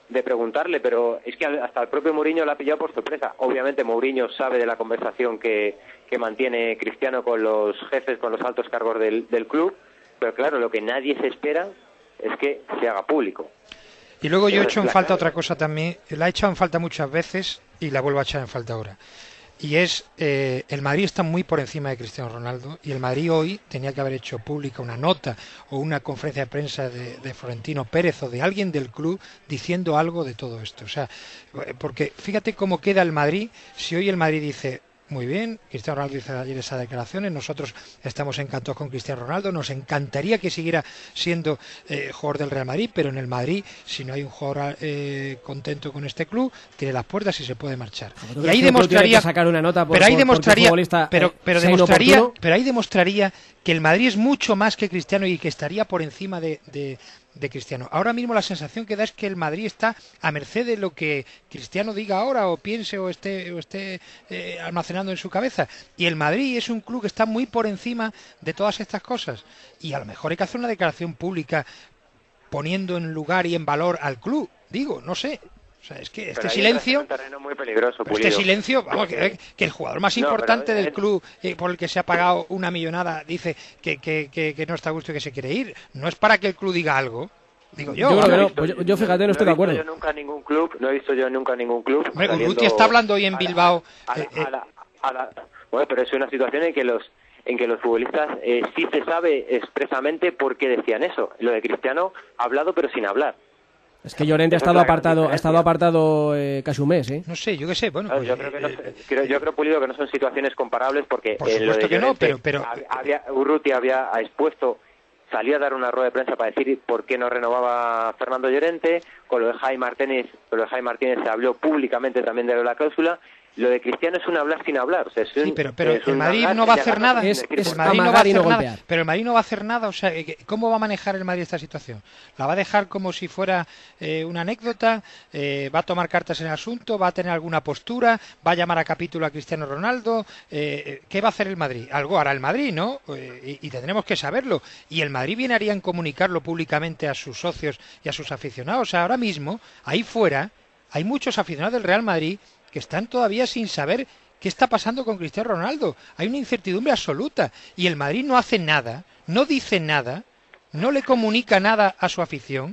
de preguntarle, pero es que hasta el propio Mourinho lo ha pillado por sorpresa. Obviamente Mourinho sabe de la conversación que, que mantiene Cristiano con los jefes, con los altos cargos del, del club, pero claro, lo que nadie se espera es que se haga público. Y luego yo he hecho en falta otra cosa también, la he echado en falta muchas veces y la vuelvo a echar en falta ahora. Y es, eh, el Madrid está muy por encima de Cristiano Ronaldo, y el Madrid hoy tenía que haber hecho pública una nota o una conferencia de prensa de, de Florentino Pérez o de alguien del club diciendo algo de todo esto. O sea, porque fíjate cómo queda el Madrid si hoy el Madrid dice: muy bien, Cristiano Ronaldo hizo ayer esas declaraciones, nosotros estamos encantados con Cristiano Ronaldo, nos encantaría que siguiera siendo eh, jugador del Real Madrid, pero en el Madrid, si no hay un jugador eh, contento con este club, tiene las puertas y se puede marchar. Y ahí demostraría, sacar una nota por, pero ahí por, demostraría, pero, pero demostraría, pero ahí demostraría que el Madrid es mucho más que Cristiano y que estaría por encima de, de de Cristiano. Ahora mismo la sensación que da es que el Madrid está a merced de lo que Cristiano diga ahora o piense o esté, o esté eh, almacenando en su cabeza. Y el Madrid es un club que está muy por encima de todas estas cosas. Y a lo mejor hay que hacer una declaración pública poniendo en lugar y en valor al club. Digo, no sé. O sea, es que este silencio, es un terreno muy peligroso, este silencio, vamos, que, que el jugador más importante no, del es... club, eh, por el que se ha pagado una millonada, dice que, que, que, que no está a gusto y que se quiere ir. No es para que el club diga algo. Digo yo. Yo, no, no, pues yo, yo fíjate, no, no estoy de acuerdo. Yo nunca ningún club, no he visto yo nunca ningún club. Hombre, Urrutia está hablando hoy en Bilbao. A la, a la, a la, a la, bueno, pero es una situación en que los en que los futbolistas eh, sí se sabe expresamente por qué decían eso. Lo de Cristiano ha hablado pero sin hablar. Es que Llorente ha estado apartado, ha estado apartado eh, casi un mes, ¿eh? No sé, yo qué sé, bueno. Pues, yo, creo que no, creo, yo creo, Pulido, que no son situaciones comparables porque por supuesto eh, lo de que Llorente, no, pero, pero... Había, Urrutia había expuesto, salió a dar una rueda de prensa para decir por qué no renovaba Fernando Llorente. Con lo de Jaime Martínez, con lo de Jaime Martínez se habló públicamente también de la cláusula. Lo de Cristiano es un hablar sin hablar. O sea, es un, sí, pero, pero el Madrid no va a hacer nada. Es, es el Madrid no va a hacer no nada. Pero el Madrid no va a hacer nada. O sea, ¿cómo va a manejar el Madrid esta situación? ¿La va a dejar como si fuera eh, una anécdota? Eh, ¿Va a tomar cartas en el asunto? ¿Va a tener alguna postura? ¿Va a llamar a capítulo a Cristiano Ronaldo? Eh, ¿Qué va a hacer el Madrid? Algo hará el Madrid, ¿no? Eh, y, y tendremos que saberlo. Y el Madrid bien haría en comunicarlo públicamente a sus socios y a sus aficionados. O sea, ahora mismo, ahí fuera, hay muchos aficionados del Real Madrid que están todavía sin saber qué está pasando con Cristiano Ronaldo. Hay una incertidumbre absoluta y el Madrid no hace nada, no dice nada, no le comunica nada a su afición.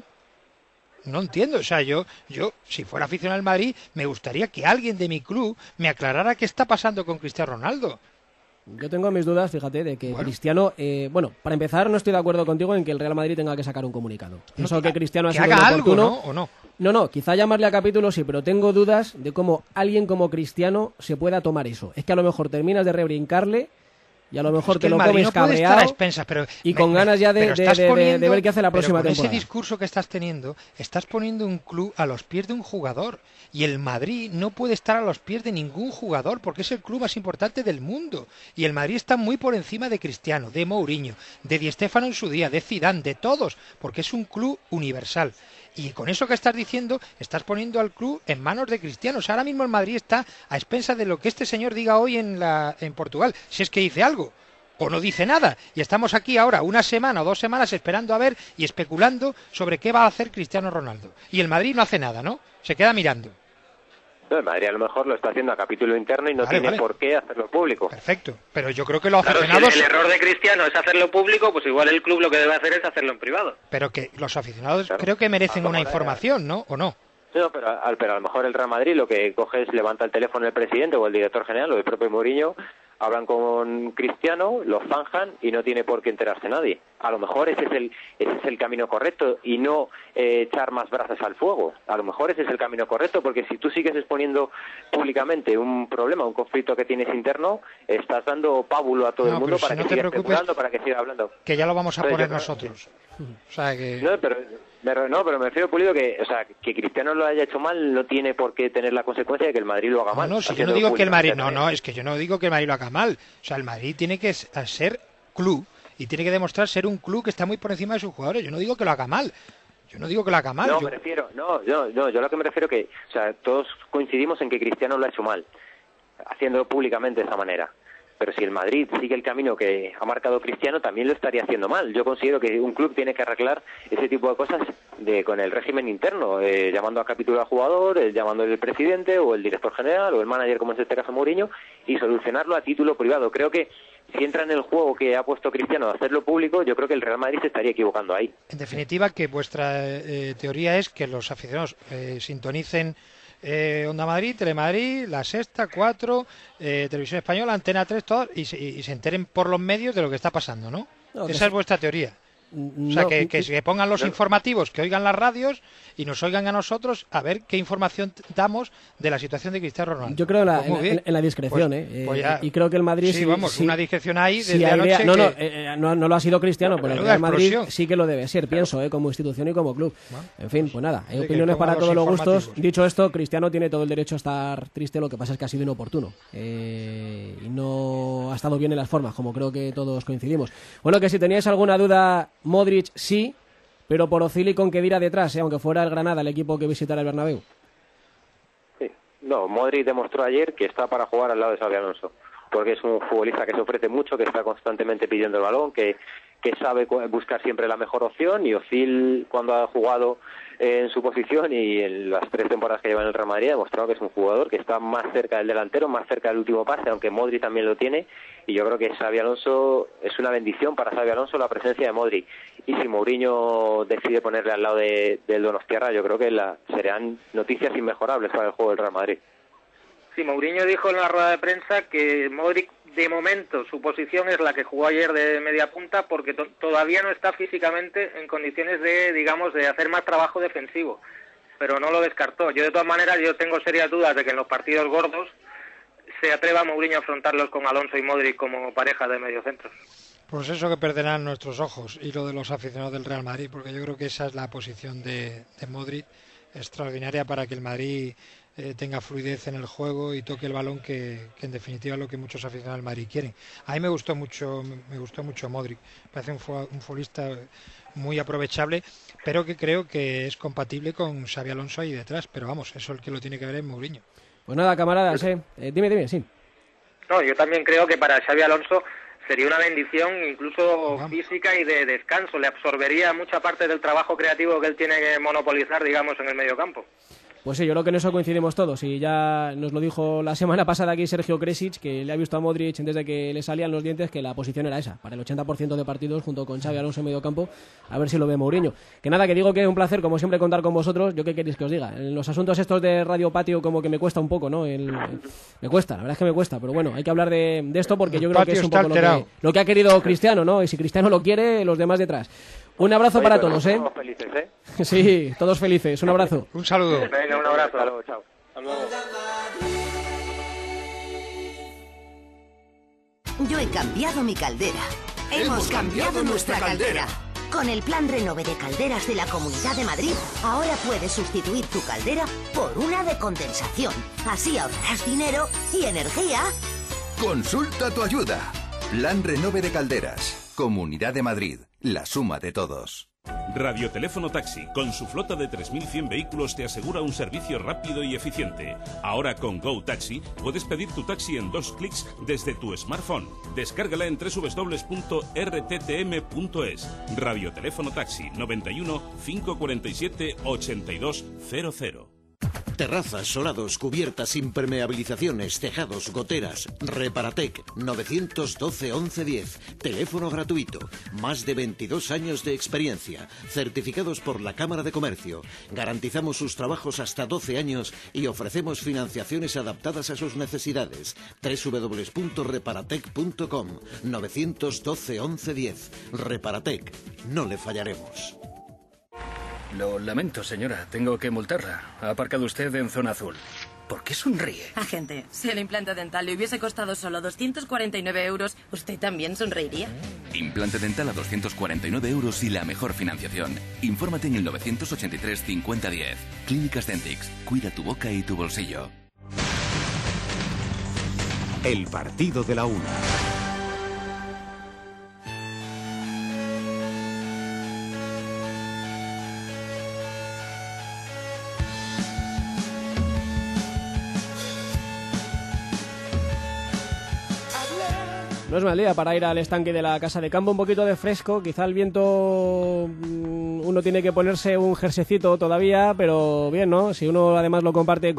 No entiendo, o sea, yo, yo si fuera aficionado al Madrid, me gustaría que alguien de mi club me aclarara qué está pasando con Cristiano Ronaldo. Yo tengo mis dudas, fíjate, de que bueno. Cristiano... Eh, bueno, para empezar, no estoy de acuerdo contigo en que el Real Madrid tenga que sacar un comunicado. Pienso no, que Cristiano ha que sido haga oportuno. Algo, ¿no? ¿O no? No, no, quizá llamarle a capítulo sí, pero tengo dudas de cómo alguien como Cristiano se pueda tomar eso. Es que a lo mejor terminas de rebrincarle y a lo mejor es que te lo comes no cabreado a expensas, pero y con me, ganas ya de, de, de, poniendo, de ver qué hace la próxima pero con temporada. Ese discurso que estás teniendo, estás poniendo un club a los pies de un jugador y el Madrid no puede estar a los pies de ningún jugador porque es el club más importante del mundo y el Madrid está muy por encima de Cristiano, de Mourinho, de Di Stéfano en su día, de Zidane, de todos, porque es un club universal. Y con eso que estás diciendo, estás poniendo al club en manos de Cristiano. O sea, ahora mismo el Madrid está a expensas de lo que este señor diga hoy en, la, en Portugal, si es que dice algo. O no dice nada. Y estamos aquí ahora una semana o dos semanas esperando a ver y especulando sobre qué va a hacer Cristiano Ronaldo. Y el Madrid no hace nada, ¿no? Se queda mirando. No, el Madrid a lo mejor lo está haciendo a capítulo interno y no vale, tiene vale. por qué hacerlo público. Perfecto, pero yo creo que los claro, aficionados... Si el, el error de Cristiano es hacerlo público, pues igual el club lo que debe hacer es hacerlo en privado. Pero que los aficionados claro. creo que merecen una información, ¿no? ¿O no? No, pero, pero a lo mejor el Real Madrid lo que coge es levanta el teléfono el presidente o el director general o el propio Mourinho, hablan con Cristiano, lo zanjan y no tiene por qué enterarse nadie. A lo mejor ese es el ese es el camino correcto y no eh, echar más brasas al fuego. A lo mejor ese es el camino correcto porque si tú sigues exponiendo públicamente un problema, un conflicto que tienes interno, estás dando pábulo a todo no, el mundo para si que no siga especulando, para que siga hablando. Que ya lo vamos a Entonces, poner creo, nosotros. O sea que... No, pero... No, pero me refiero, Pulido, que o sea que Cristiano lo haya hecho mal no tiene por qué tener la consecuencia de que el Madrid lo haga mal. No, no, si yo no digo que el Madrid... No, no, es que yo no digo que el Madrid lo haga mal. O sea, el Madrid tiene que ser club y tiene que demostrar ser un club que está muy por encima de sus jugadores. Yo no digo que lo haga mal. Yo no digo que lo haga mal. No, yo... me refiero... No, yo, no, yo lo que me refiero que... O sea, todos coincidimos en que Cristiano lo ha hecho mal, haciéndolo públicamente de esa manera. pero si el Madrid sigue el camino que ha marcado Cristiano, también lo estaría haciendo mal. Yo considero que un club tiene que arreglar ese tipo de cosas de, con el régimen interno, eh, llamando a capítulo al jugador, eh, llamando al presidente o el director general o el manager, como es este caso Mourinho, y solucionarlo a título privado. Creo que si entra en el juego que ha puesto Cristiano de hacerlo público, yo creo que el Real Madrid se estaría equivocando ahí. En definitiva, que vuestra eh, teoría es que los aficionados eh, sintonicen Eh, Onda Madrid, Telemadrid, La Sexta, Cuatro, eh, Televisión Española, Antena tres, todas, y, y, y se enteren por los medios de lo que está pasando, ¿no? no Esa es vuestra teoría. O sea, no, que, que se pongan los no. informativos, que oigan las radios y nos oigan a nosotros a ver qué información damos de la situación de Cristiano Ronaldo. Yo creo la, pues en, en la discreción, pues, ¿eh? Pues ya, y creo que el Madrid... Sí, sí, vamos, sí, una discreción ahí desde sí, anoche no, que... no, eh, no, no lo ha sido Cristiano, pero el Real Madrid explosión. sí que lo debe ser, pienso, ¿eh? Como institución y como club. Bueno, en fin, pues nada, hay de opiniones para todos los gustos. Dicho esto, Cristiano tiene todo el derecho a estar triste, lo que pasa es que ha sido inoportuno. Eh, y no ha estado bien en las formas, como creo que todos coincidimos. Bueno, que si teníais alguna duda, Modric sí, pero por Ozil y con Khedira detrás, ¿eh? Aunque fuera el Granada el equipo que visitara el Bernabéu. Sí. No, Modric demostró ayer que está para jugar al lado de Xabi Alonso, porque es un futbolista que se ofrece mucho, que está constantemente pidiendo el balón, que, que sabe buscar siempre la mejor opción, y Ozil, cuando ha jugado en su posición y en las tres temporadas que lleva en el Real Madrid, ha demostrado que es un jugador que está más cerca del delantero, más cerca del último pase, aunque Modric también lo tiene, y yo creo que Xabi Alonso, es una bendición para Xabi Alonso la presencia de Modric, y si Mourinho decide ponerle al lado de, del Donostiarra, yo creo que la, serán noticias inmejorables para el juego del Real Madrid. Sí, Mourinho dijo en la rueda de prensa que Modric, de momento, su posición es la que jugó ayer de media punta, porque to- todavía no está físicamente en condiciones de, digamos, de hacer más trabajo defensivo, pero no lo descartó. Yo, de todas maneras, yo tengo serias dudas de que en los partidos gordos se atreva Mourinho a afrontarlos con Alonso y Modric como pareja de mediocentros. Pues eso que perderán nuestros ojos, y lo de los aficionados del Real Madrid, porque yo creo que esa es la posición de, de Modric, extraordinaria para que el Madrid eh, tenga fluidez en el juego y toque el balón, que, que en definitiva es lo que muchos aficionados del Madrid quieren. A mí me gustó mucho, me gustó mucho Modric, parece un, un futbolista muy aprovechable, pero que creo que es compatible con Xabi Alonso ahí detrás, pero vamos, eso el que lo tiene que ver es Mourinho. Pues nada, camaradas, eh, eh, dime, dime, sí. No, yo también creo que para Xabi Alonso sería una bendición incluso física y de descanso, le absorbería mucha parte del trabajo creativo que él tiene que monopolizar, digamos, en el mediocampo. Pues sí, yo creo que en eso coincidimos todos, y ya nos lo dijo la semana pasada aquí Sergio Kresic, que le ha visto a Modric desde que le salían los dientes que la posición era esa, para el ochenta por ciento de partidos junto con Xabi Alonso en medio campo, a ver si lo ve Mourinho. Que nada, que digo que es un placer, como siempre, contar con vosotros. Yo qué queréis que os diga, en los asuntos estos de Radio Patio como que me cuesta un poco, ¿no? El, el, me cuesta, la verdad es que me cuesta, pero bueno, hay que hablar de, de esto porque yo creo que es un poco lo que, lo que ha querido Cristiano, ¿no? Y si Cristiano lo quiere, los demás detrás. Un abrazo para todos, ¿eh? Todos felices, ¿eh? Sí, todos felices. Un abrazo. Un saludo. Venga, un abrazo. Hasta luego, chao. Hasta luego. Yo he cambiado mi caldera. Hemos cambiado nuestra caldera. Con el plan Renove de calderas de la Comunidad de Madrid, ahora puedes sustituir tu caldera por una de condensación. Así ahorrarás dinero y energía. Consulta tu ayuda. Plan Renove de Calderas. Comunidad de Madrid. La suma de todos. Radioteléfono Taxi, con su flota de tres mil cien vehículos, te asegura un servicio rápido y eficiente. Ahora con Go Taxi puedes pedir tu taxi en dos clics desde tu smartphone. Descárgala en doble u doble u doble u punto r t t m punto es. Radioteléfono Taxi noventa y uno, cinco cuarenta y siete, ochenta y dos cero cero. Terrazas, solados, cubiertas, impermeabilizaciones, tejados, goteras. Reparatec, novecientos doce, once diez. Teléfono gratuito. Más de veintidós años de experiencia. Certificados por la Cámara de Comercio. Garantizamos sus trabajos hasta doce años y ofrecemos financiaciones adaptadas a sus necesidades. doble u doble u doble u punto reparatec punto com. novecientos doce, once diez. Reparatec. No le fallaremos. Lo lamento, señora. Tengo que multarla. Ha aparcado usted en zona azul. ¿Por qué sonríe? Agente, si el implante dental le hubiese costado solo doscientos cuarenta y nueve euros, ¿usted también sonreiría? Implante dental a doscientos cuarenta y nueve euros y la mejor financiación. Infórmate en el novecientos ochenta y tres, cincuenta, diez. Clínicas Dentix. Cuida tu boca y tu bolsillo. El partido de la una. I've learned No es mal día para ir al estanque de la Casa de Campo, un poquito de fresco, quizá el viento, uno tiene que ponerse un jerseycito todavía, pero bien, ¿no? Si uno además lo comparte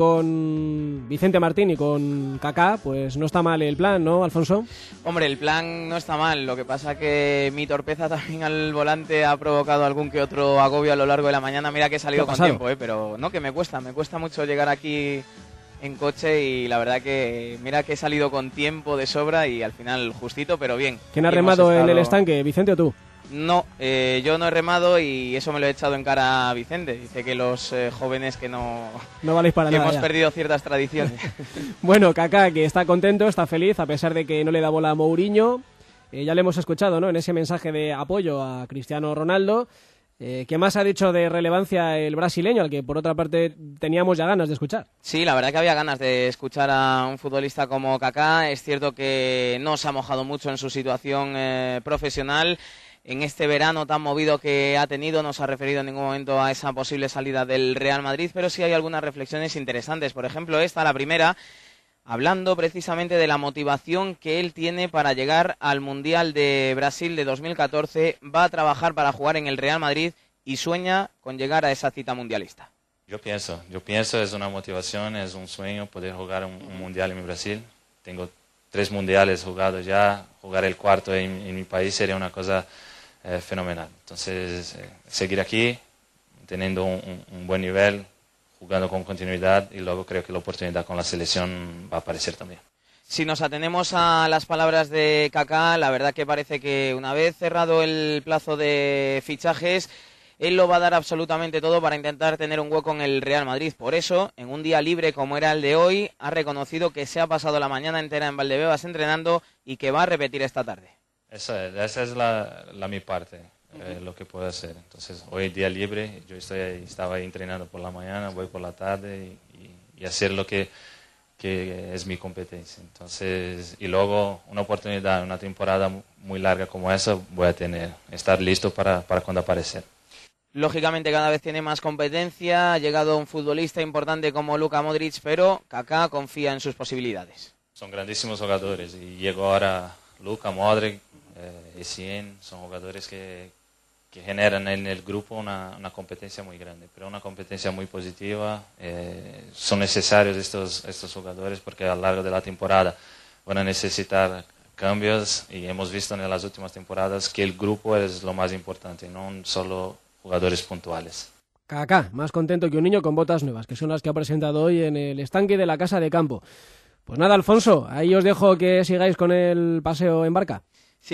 con Vicente Martín y con Kaká, pues no está mal el plan, ¿no, Alfonso? Hombre, el plan no está mal, lo que pasa que mi torpeza también al volante ha provocado algún que otro agobio a lo largo de la mañana. Mira que he salido con tiempo, ¿eh? Pero no, que me cuesta, me cuesta mucho llegar aquí en coche y la verdad que mira que he salido con tiempo de sobra y al final justito, pero bien. ¿Quién ha remado estado... en el estanque, Vicente o tú? No, eh, yo no he remado y eso me lo he echado en cara a Vicente. Dice que los eh, jóvenes que no, no valéis para que nada, hemos ya. perdido ciertas tradiciones. Bueno, Kaká, que está contento, está feliz a pesar de que no le da bola a Mourinho. Eh, ya le hemos escuchado, ¿no?, en ese mensaje de apoyo a Cristiano Ronaldo. Eh, ¿Qué más ha dicho de relevancia el brasileño, al que por otra parte teníamos ya ganas de escuchar? Sí, la verdad que había ganas de escuchar a un futbolista como Kaká. Es cierto que no se ha mojado mucho en su situación eh, profesional. En este verano tan movido que ha tenido no se ha referido en ningún momento a esa posible salida del Real Madrid, pero sí hay algunas reflexiones interesantes. Por ejemplo, esta, la primera, hablando precisamente de la motivación que él tiene para llegar al Mundial de Brasil de dos mil catorce, va a trabajar para jugar en el Real Madrid y sueña con llegar a esa cita mundialista. Yo pienso, yo pienso es una motivación, es un sueño poder jugar un, un Mundial en mi Brasil. Tengo tres Mundiales jugados ya, jugar el cuarto en, en mi país sería una cosa eh, fenomenal. Entonces, eh, seguir aquí, teniendo un, un, un buen nivel, jugando con continuidad y luego creo que la oportunidad con la selección va a aparecer también. Si nos atenemos a las palabras de Kaká, la verdad que parece que una vez cerrado el plazo de fichajes, él lo va a dar absolutamente todo para intentar tener un hueco en el Real Madrid. Por eso, en un día libre como era el de hoy, ha reconocido que se ha pasado la mañana entera en Valdebebas entrenando y que va a repetir esta tarde. Esa es, esa es la, la mi parte. Eh, lo que puedo hacer. Entonces, hoy día libre, yo estoy ahí, estaba ahí entrenando por la mañana, voy por la tarde y, y, y hacer lo que, que es mi competencia. Entonces, y luego una oportunidad, una temporada muy larga como esa, voy a tener, estar listo para, para cuando aparecer. Lógicamente cada vez tiene más competencia, ha llegado un futbolista importante como Luka Modric, pero Kaká confía en sus posibilidades. Son grandísimos jugadores y llegó ahora Luka Modric, eh, Essien, son jugadores que que generan en el grupo una, una competencia muy grande, pero una competencia muy positiva. Eh, son necesarios estos, estos jugadores porque a lo largo de la temporada van a necesitar cambios y hemos visto en las últimas temporadas que el grupo es lo más importante, no solo jugadores puntuales. Kaká, más contento que un niño con botas nuevas, que son las que ha presentado hoy en el estanque de la Casa de Campo. Pues nada, Alfonso, ahí os dejo que sigáis con el paseo en barca. Sí,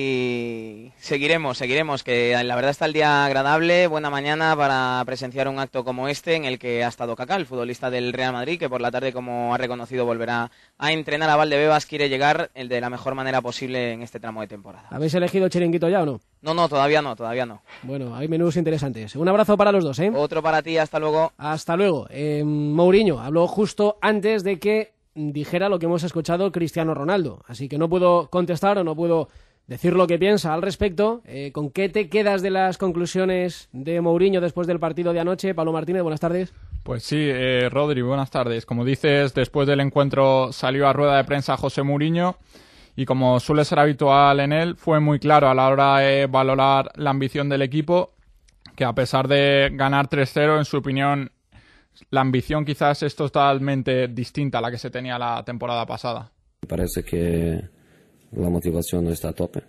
aquí seguiremos, seguiremos, que la verdad está el día agradable, buena mañana para presenciar un acto como este en el que ha estado Kaká, el futbolista del Real Madrid, que por la tarde, como ha reconocido, volverá a entrenar a Valdebebas, quiere llegar el de la mejor manera posible en este tramo de temporada. ¿Habéis elegido chiringuito ya o no? No, no, todavía no, todavía no. Bueno, hay menús interesantes. Un abrazo para los dos, ¿eh? Otro para ti, hasta luego. Hasta luego. Eh, Mourinho habló justo antes de que dijera lo que hemos escuchado Cristiano Ronaldo, así que no puedo contestar o no puedo decir lo que piensa al respecto. Eh, ¿Con qué te quedas de las conclusiones de Mourinho después del partido de anoche? Pablo Martínez, buenas tardes. Pues sí, eh, Rodri, buenas tardes. Como dices, después del encuentro salió a rueda de prensa José Mourinho y como suele ser habitual en él, fue muy claro a la hora de valorar la ambición del equipo, que a pesar de ganar tres cero, en su opinión, la ambición quizás es totalmente distinta a la que se tenía la temporada pasada. Me parece que la motivación no está a tope,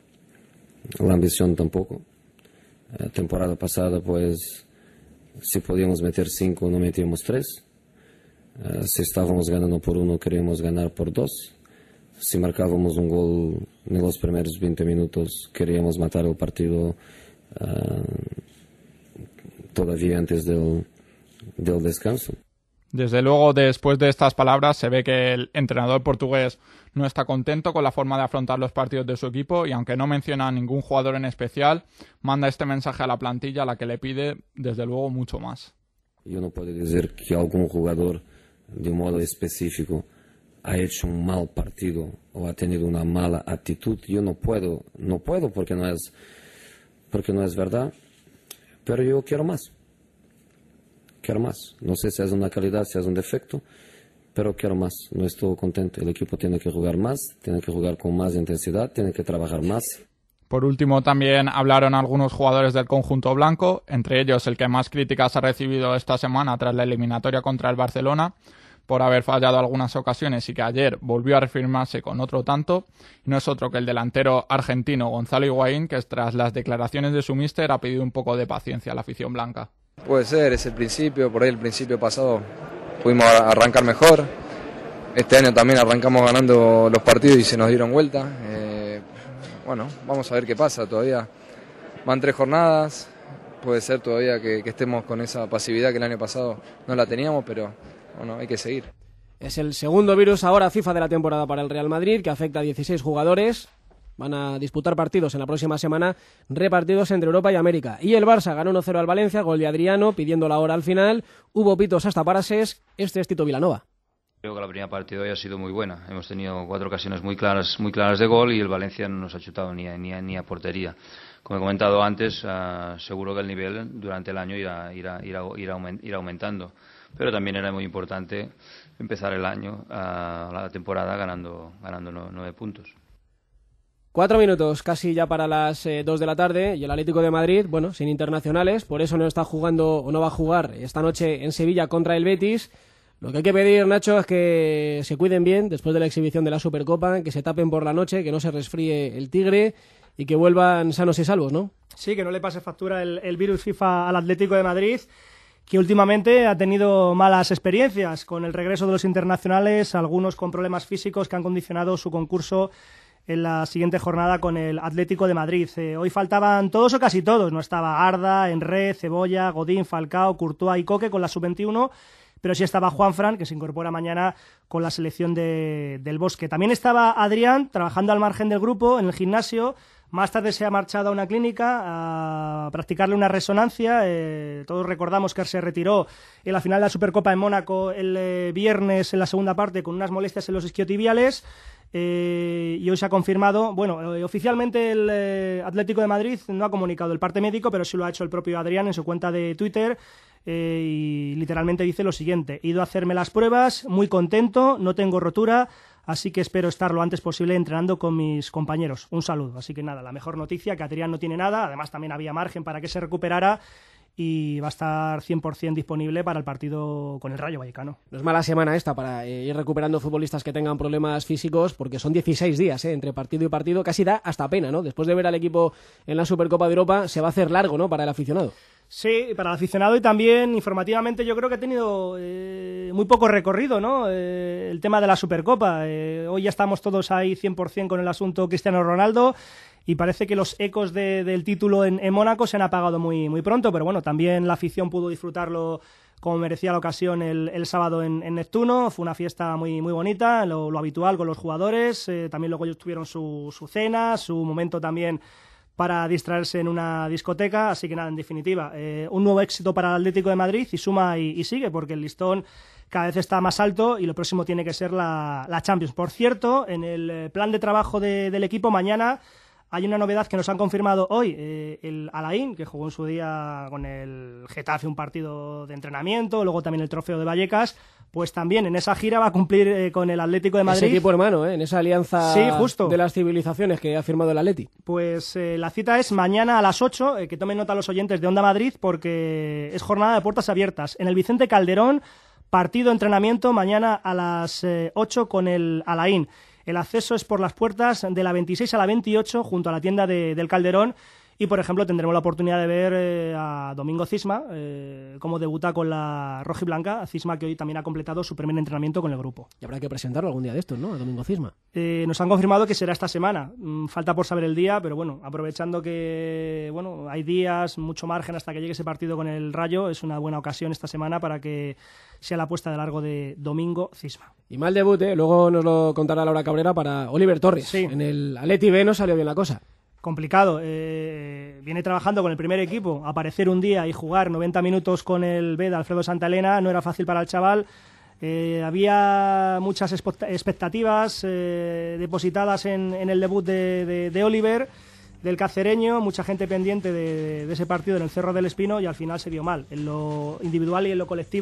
la ambición tampoco. La temporada pasada, pues, si podíamos meter cinco, no metíamos tres. Uh, si estábamos ganando por uno, queríamos ganar por dos. Si marcábamos un gol en los primeros veinte minutos, queríamos matar el partido uh, todavía antes del del descanso. Desde luego, después de estas palabras, se ve que el entrenador portugués no está contento con la forma de afrontar los partidos de su equipo y, aunque no menciona a ningún jugador en especial, manda este mensaje a la plantilla, a la que le pide, desde luego, mucho más. Yo no puedo decir que algún jugador, de un modo específico, ha hecho un mal partido o ha tenido una mala actitud. Yo no puedo, no puedo porque no es, porque no es verdad, pero yo quiero más. Quiero más. No sé si es una calidad, si es un defecto, pero quiero más, no estoy contento. El equipo tiene que jugar más, tiene que jugar con más intensidad, tiene que trabajar más. Por último, también hablaron algunos jugadores del conjunto blanco, entre ellos el que más críticas ha recibido esta semana tras la eliminatoria contra el Barcelona, por haber fallado algunas ocasiones y que ayer volvió a reafirmarse con otro tanto. No es otro que el delantero argentino Gonzalo Higuaín, que tras las declaraciones de su míster ha pedido un poco de paciencia a la afición blanca. Puede ser, es el principio, por ahí el principio pasado pudimos arrancar mejor. Este año también arrancamos ganando los partidos y se nos dieron vuelta. Eh, bueno, vamos a ver qué pasa todavía. Van tres jornadas, puede ser todavía que, que estemos con esa pasividad que el año pasado no la teníamos, pero bueno, hay que seguir. Es el segundo virus ahora FIFA de la temporada para el Real Madrid, que afecta a dieciséis jugadores. Van a disputar partidos en la próxima semana repartidos entre Europa y América. Y el Barça ganó uno cero al Valencia, gol de Adriano, pidiendo la hora al final. Hubo pitos hasta para Ses. Este es Tito Vilanova. Creo que la primera parte de hoy ha sido muy buena. Hemos tenido cuatro ocasiones muy claras, muy claras de gol y el Valencia no nos ha chutado ni a, ni a, ni a portería. Como he comentado antes, uh, seguro que el nivel durante el año irá, irá, irá, irá, irá aumentando. Pero también era muy importante empezar el año, uh, la temporada, ganando, ganando nueve puntos. Cuatro minutos casi ya para las eh, dos de la tarde y el Atlético de Madrid, bueno, sin internacionales, por eso no está jugando o no va a jugar esta noche en Sevilla contra el Betis. Lo que hay que pedir, Nacho, es que se cuiden bien después de la exhibición de la Supercopa, que se tapen por la noche, que no se resfríe el Tigre y que vuelvan sanos y salvos, ¿no? Sí, que no le pase factura el, el virus FIFA al Atlético de Madrid, que últimamente ha tenido malas experiencias con el regreso de los internacionales, algunos con problemas físicos que han condicionado su concurso en la siguiente jornada con el Atlético de Madrid. Eh, hoy faltaban todos o casi todos, no estaba Arda, Henré, Cebolla, Godín, Falcao, Courtois y Coque con la sub veintiuno, pero sí estaba Juanfran, que se incorpora mañana con la selección de, del Bosque. También estaba Adrián, trabajando al margen del grupo, en el gimnasio. Más tarde se ha marchado a una clínica a practicarle una resonancia. Eh, todos recordamos que se retiró en la final de la Supercopa en Mónaco el eh, viernes en la segunda parte con unas molestias en los isquiotibiales. Eh, y hoy se ha confirmado, bueno, eh, oficialmente el eh, Atlético de Madrid no ha comunicado el parte médico, pero sí lo ha hecho el propio Adrián en su cuenta de Twitter, eh, y literalmente dice lo siguiente: he ido a hacerme las pruebas, muy contento, no tengo rotura, así que espero estar lo antes posible entrenando con mis compañeros. Un saludo. Así que nada, la mejor noticia, que Adrián no tiene nada, además también había margen para que se recuperara y va a estar cien por ciento disponible para el partido con el Rayo Vallecano. No es mala semana esta para eh, ir recuperando futbolistas que tengan problemas físicos, porque son dieciséis días eh, entre partido y partido, casi da hasta pena, ¿no? Después de ver al equipo en la Supercopa de Europa, se va a hacer largo, ¿no?, para el aficionado. Sí, para el aficionado, y también informativamente yo creo que ha tenido eh, muy poco recorrido, ¿no? Eh, el tema de la Supercopa. Eh, hoy ya estamos todos ahí cien por ciento con el asunto Cristiano Ronaldo, y parece que los ecos de, del título en, en Mónaco se han apagado muy, muy pronto, pero bueno, también la afición pudo disfrutarlo como merecía la ocasión el, el sábado en, en Neptuno. Fue una fiesta muy, muy bonita, lo, lo habitual con los jugadores. Eh, también luego ellos tuvieron su, su cena, su momento también para distraerse en una discoteca. Así que nada, en definitiva, eh, un nuevo éxito para el Atlético de Madrid, y suma y, y sigue, porque el listón cada vez está más alto y lo próximo tiene que ser la, la Champions. Por cierto, en el plan de trabajo de, del equipo mañana hay una novedad que nos han confirmado hoy. Eh, el Alain, que jugó en su día con el Getafe un partido de entrenamiento, luego también el Trofeo de Vallecas, pues también en esa gira va a cumplir eh, con el Atlético de Madrid. Ese equipo hermano, ¿eh? En esa alianza sí, justo. de las civilizaciones que ha firmado el Atleti. Pues eh, la cita es mañana a las ocho, eh, que tomen nota los oyentes de Onda Madrid, porque es jornada de puertas abiertas. En el Vicente Calderón, partido entrenamiento mañana a las eh, ocho con el Alain. El acceso es por las puertas de la veintiséis a la veintiocho, junto a la tienda de, del Calderón. Y, por ejemplo, tendremos la oportunidad de ver eh, a Domingo Cisma, eh, cómo debuta con la rojiblanca. Cisma, que hoy también ha completado su primer entrenamiento con el grupo. Y habrá que presentarlo algún día de estos, ¿no?, a Domingo Cisma. Eh, nos han confirmado que será esta semana. Mm, falta por saber el día, pero bueno, aprovechando que bueno, hay días, mucho margen hasta que llegue ese partido con el Rayo, es una buena ocasión esta semana para que sea la puesta de largo de Domingo Cisma. Y mal debut, ¿eh? Luego nos lo contará Laura Cabrera, para Oliver Torres. Sí. En el Atleti B no salió bien la cosa. Complicado. Eh, viene trabajando con el primer equipo. Aparecer un día y jugar noventa minutos con el B de Alfredo Santaelena no era fácil para el chaval. Eh, había muchas expectativas eh, depositadas en, en el debut de, de, de Oliver, del cacereño, mucha gente pendiente de, de ese partido en el Cerro del Espino, y al final se dio mal. En lo individual y en lo colectivo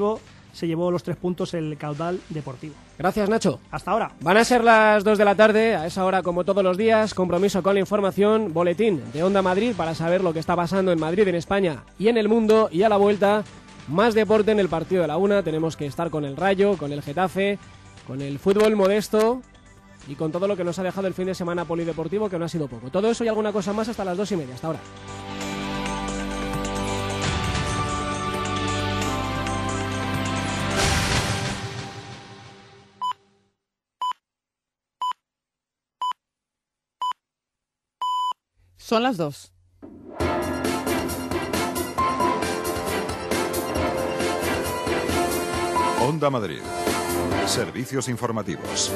se llevó los tres puntos el Caudal Deportivo. Gracias, Nacho. Hasta ahora. Van a ser las dos de la tarde, a esa hora como todos los días, compromiso con la información, boletín de Onda Madrid para saber lo que está pasando en Madrid, en España y en el mundo, y a la vuelta más deporte en el partido de la una. Tenemos que estar con el Rayo, con el Getafe, con el fútbol modesto y con todo lo que nos ha dejado el fin de semana polideportivo, que no ha sido poco. Todo eso y alguna cosa más hasta las dos y media. Hasta ahora. Son las dos. Onda Madrid. Servicios informativos.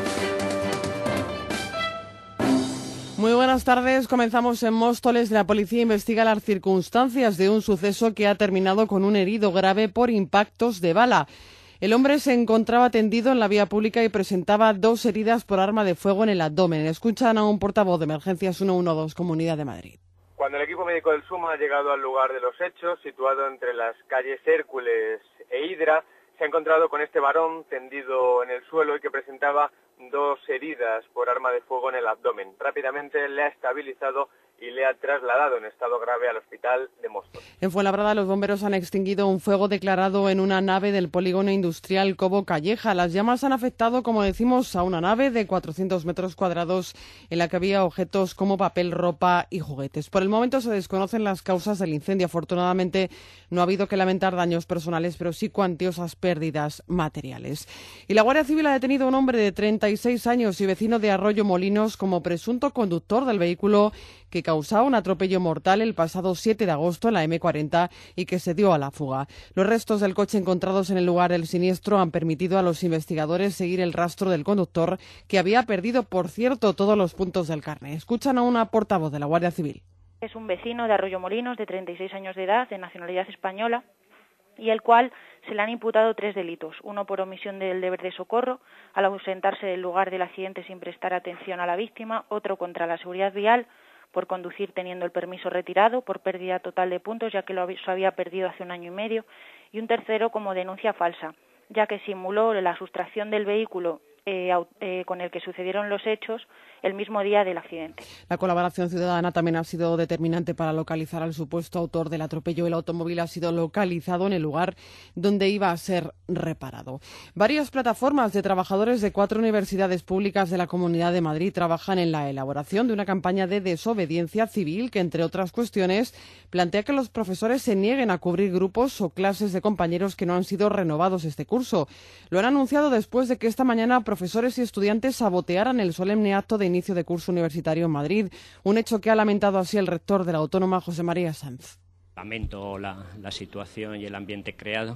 Muy buenas tardes. Comenzamos en Móstoles. La policía investiga las circunstancias de un suceso que ha terminado con un herido grave por impactos de bala. El hombre se encontraba tendido en la vía pública y presentaba dos heridas por arma de fuego en el abdomen. Escuchan a un portavoz de Emergencias ciento doce, Comunidad de Madrid. Cuando el equipo médico del SUMA ha llegado al lugar de los hechos, situado entre las calles Hércules e Hidra, se ha encontrado con este varón tendido en el suelo y que presentaba dos heridas por arma de fuego en el abdomen. Rápidamente le ha estabilizado y le ha trasladado en estado grave al hospital de Móstoles. En Fuenlabrada, los bomberos han extinguido un fuego declarado en una nave del polígono industrial Cobo Calleja. Las llamas han afectado, como decimos, a una nave de cuatrocientos metros cuadrados en la que había objetos como papel, ropa y juguetes. Por el momento se desconocen las causas del incendio. Afortunadamente no ha habido que lamentar daños personales, pero sí cuantiosas pérdidas materiales. Y la Guardia Civil ha detenido a un hombre de treinta y seis años y vecino de Arroyo Molinos como presunto conductor del vehículo que causaba un atropello mortal el pasado siete de agosto en la eme cuarenta y que se dio a la fuga. Los restos del coche encontrados en el lugar del siniestro han permitido a los investigadores seguir el rastro del conductor, que había perdido, por cierto, todos los puntos del carné. Escuchan a una portavoz de la Guardia Civil. Es un vecino de Arroyo Molinos de treinta y seis años de edad, de nacionalidad española, y el cual se le han imputado tres delitos. Uno por omisión del deber de socorro, al ausentarse del lugar del accidente sin prestar atención a la víctima. Otro contra la seguridad vial, por conducir teniendo el permiso retirado, por pérdida total de puntos, ya que lo había perdido hace un año y medio, y un tercero como denuncia falsa, ya que simuló la sustracción del vehículo eh, eh, con el que sucedieron los hechos el mismo día del accidente. La colaboración ciudadana también ha sido determinante para localizar al supuesto autor del atropello. El automóvil ha sido localizado en el lugar donde iba a ser reparado. Varias plataformas de trabajadores de cuatro universidades públicas de la Comunidad de Madrid trabajan en la elaboración de una campaña de desobediencia civil que, entre otras cuestiones, plantea que los profesores se nieguen a cubrir grupos o clases de compañeros que no han sido renovados este curso. Lo han anunciado después de que esta mañana profesores y estudiantes sabotearan el solemne acto de inicio de curso universitario en Madrid, un hecho que ha lamentado así el rector de la Autónoma, José María Sanz. Lamento la, la situación y el ambiente creado.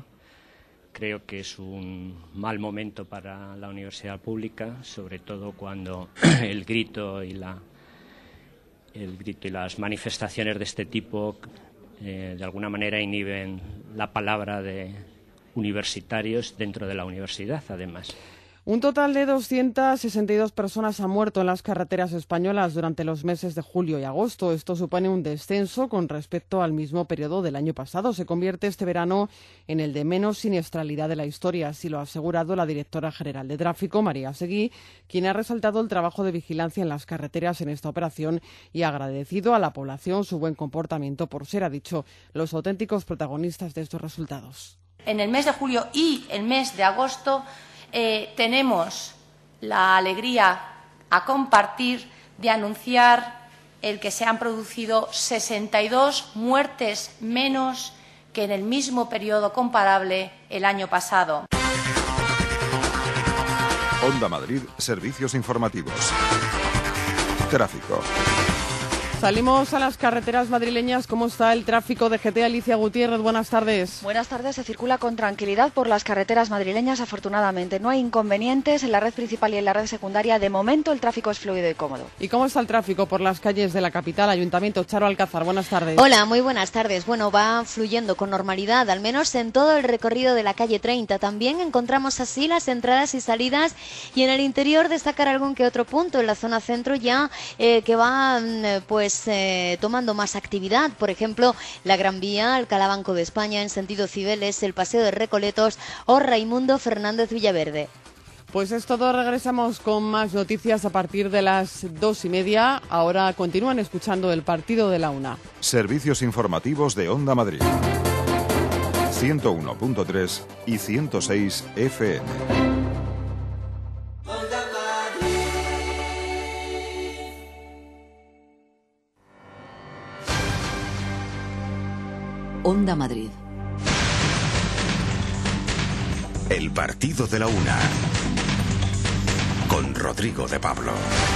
Creo que es un mal momento para la universidad pública, sobre todo cuando el grito y la el grito y las manifestaciones de este tipo eh, de alguna manera inhiben la palabra de universitarios dentro de la universidad, además. Un total de doscientas sesenta y dos personas han muerto en las carreteras españolas durante los meses de julio y agosto. Esto supone un descenso con respecto al mismo periodo del año pasado. Se convierte este verano en el de menos siniestralidad de la historia, así lo ha asegurado la directora general de Tráfico, María Seguí, quien ha resaltado el trabajo de vigilancia en las carreteras en esta operación y ha agradecido a la población su buen comportamiento por ser, ha dicho, los auténticos protagonistas de estos resultados. En el mes de julio y el mes de agosto Eh, tenemos la alegría a compartir de anunciar el que se han producido sesenta y dos muertes menos que en el mismo periodo comparable el año pasado. Onda Madrid, servicios informativos. Tráfico. Salimos a las carreteras madrileñas. ¿Cómo está el tráfico de G T? Alicia Gutiérrez, buenas tardes. Buenas tardes. Se circula con tranquilidad por las carreteras madrileñas, afortunadamente. No hay inconvenientes en la red principal y en la red secundaria. De momento el tráfico es fluido y cómodo. ¿Y cómo está el tráfico por las calles de la capital? Ayuntamiento, Charo Alcázar, buenas tardes. Hola, muy buenas tardes. Bueno, va fluyendo con normalidad, al menos en todo el recorrido de la calle treinta. También encontramos así las entradas y salidas y en el interior destacar algún que otro punto en la zona centro ya eh, que va eh, pues calles eh, tomando más actividad. Por ejemplo, la Gran Vía, Alcalá Banco de España en sentido Cibeles, el Paseo de Recoletos o Raimundo Fernández Villaverde. Pues es todo, regresamos con más noticias a partir de las dos y media. Ahora continúan escuchando el partido de la una. Servicios informativos de Onda Madrid. ciento uno punto tres y ciento seis F M. Onda Madrid. El partido de la una. Con Rodrigo de Pablo.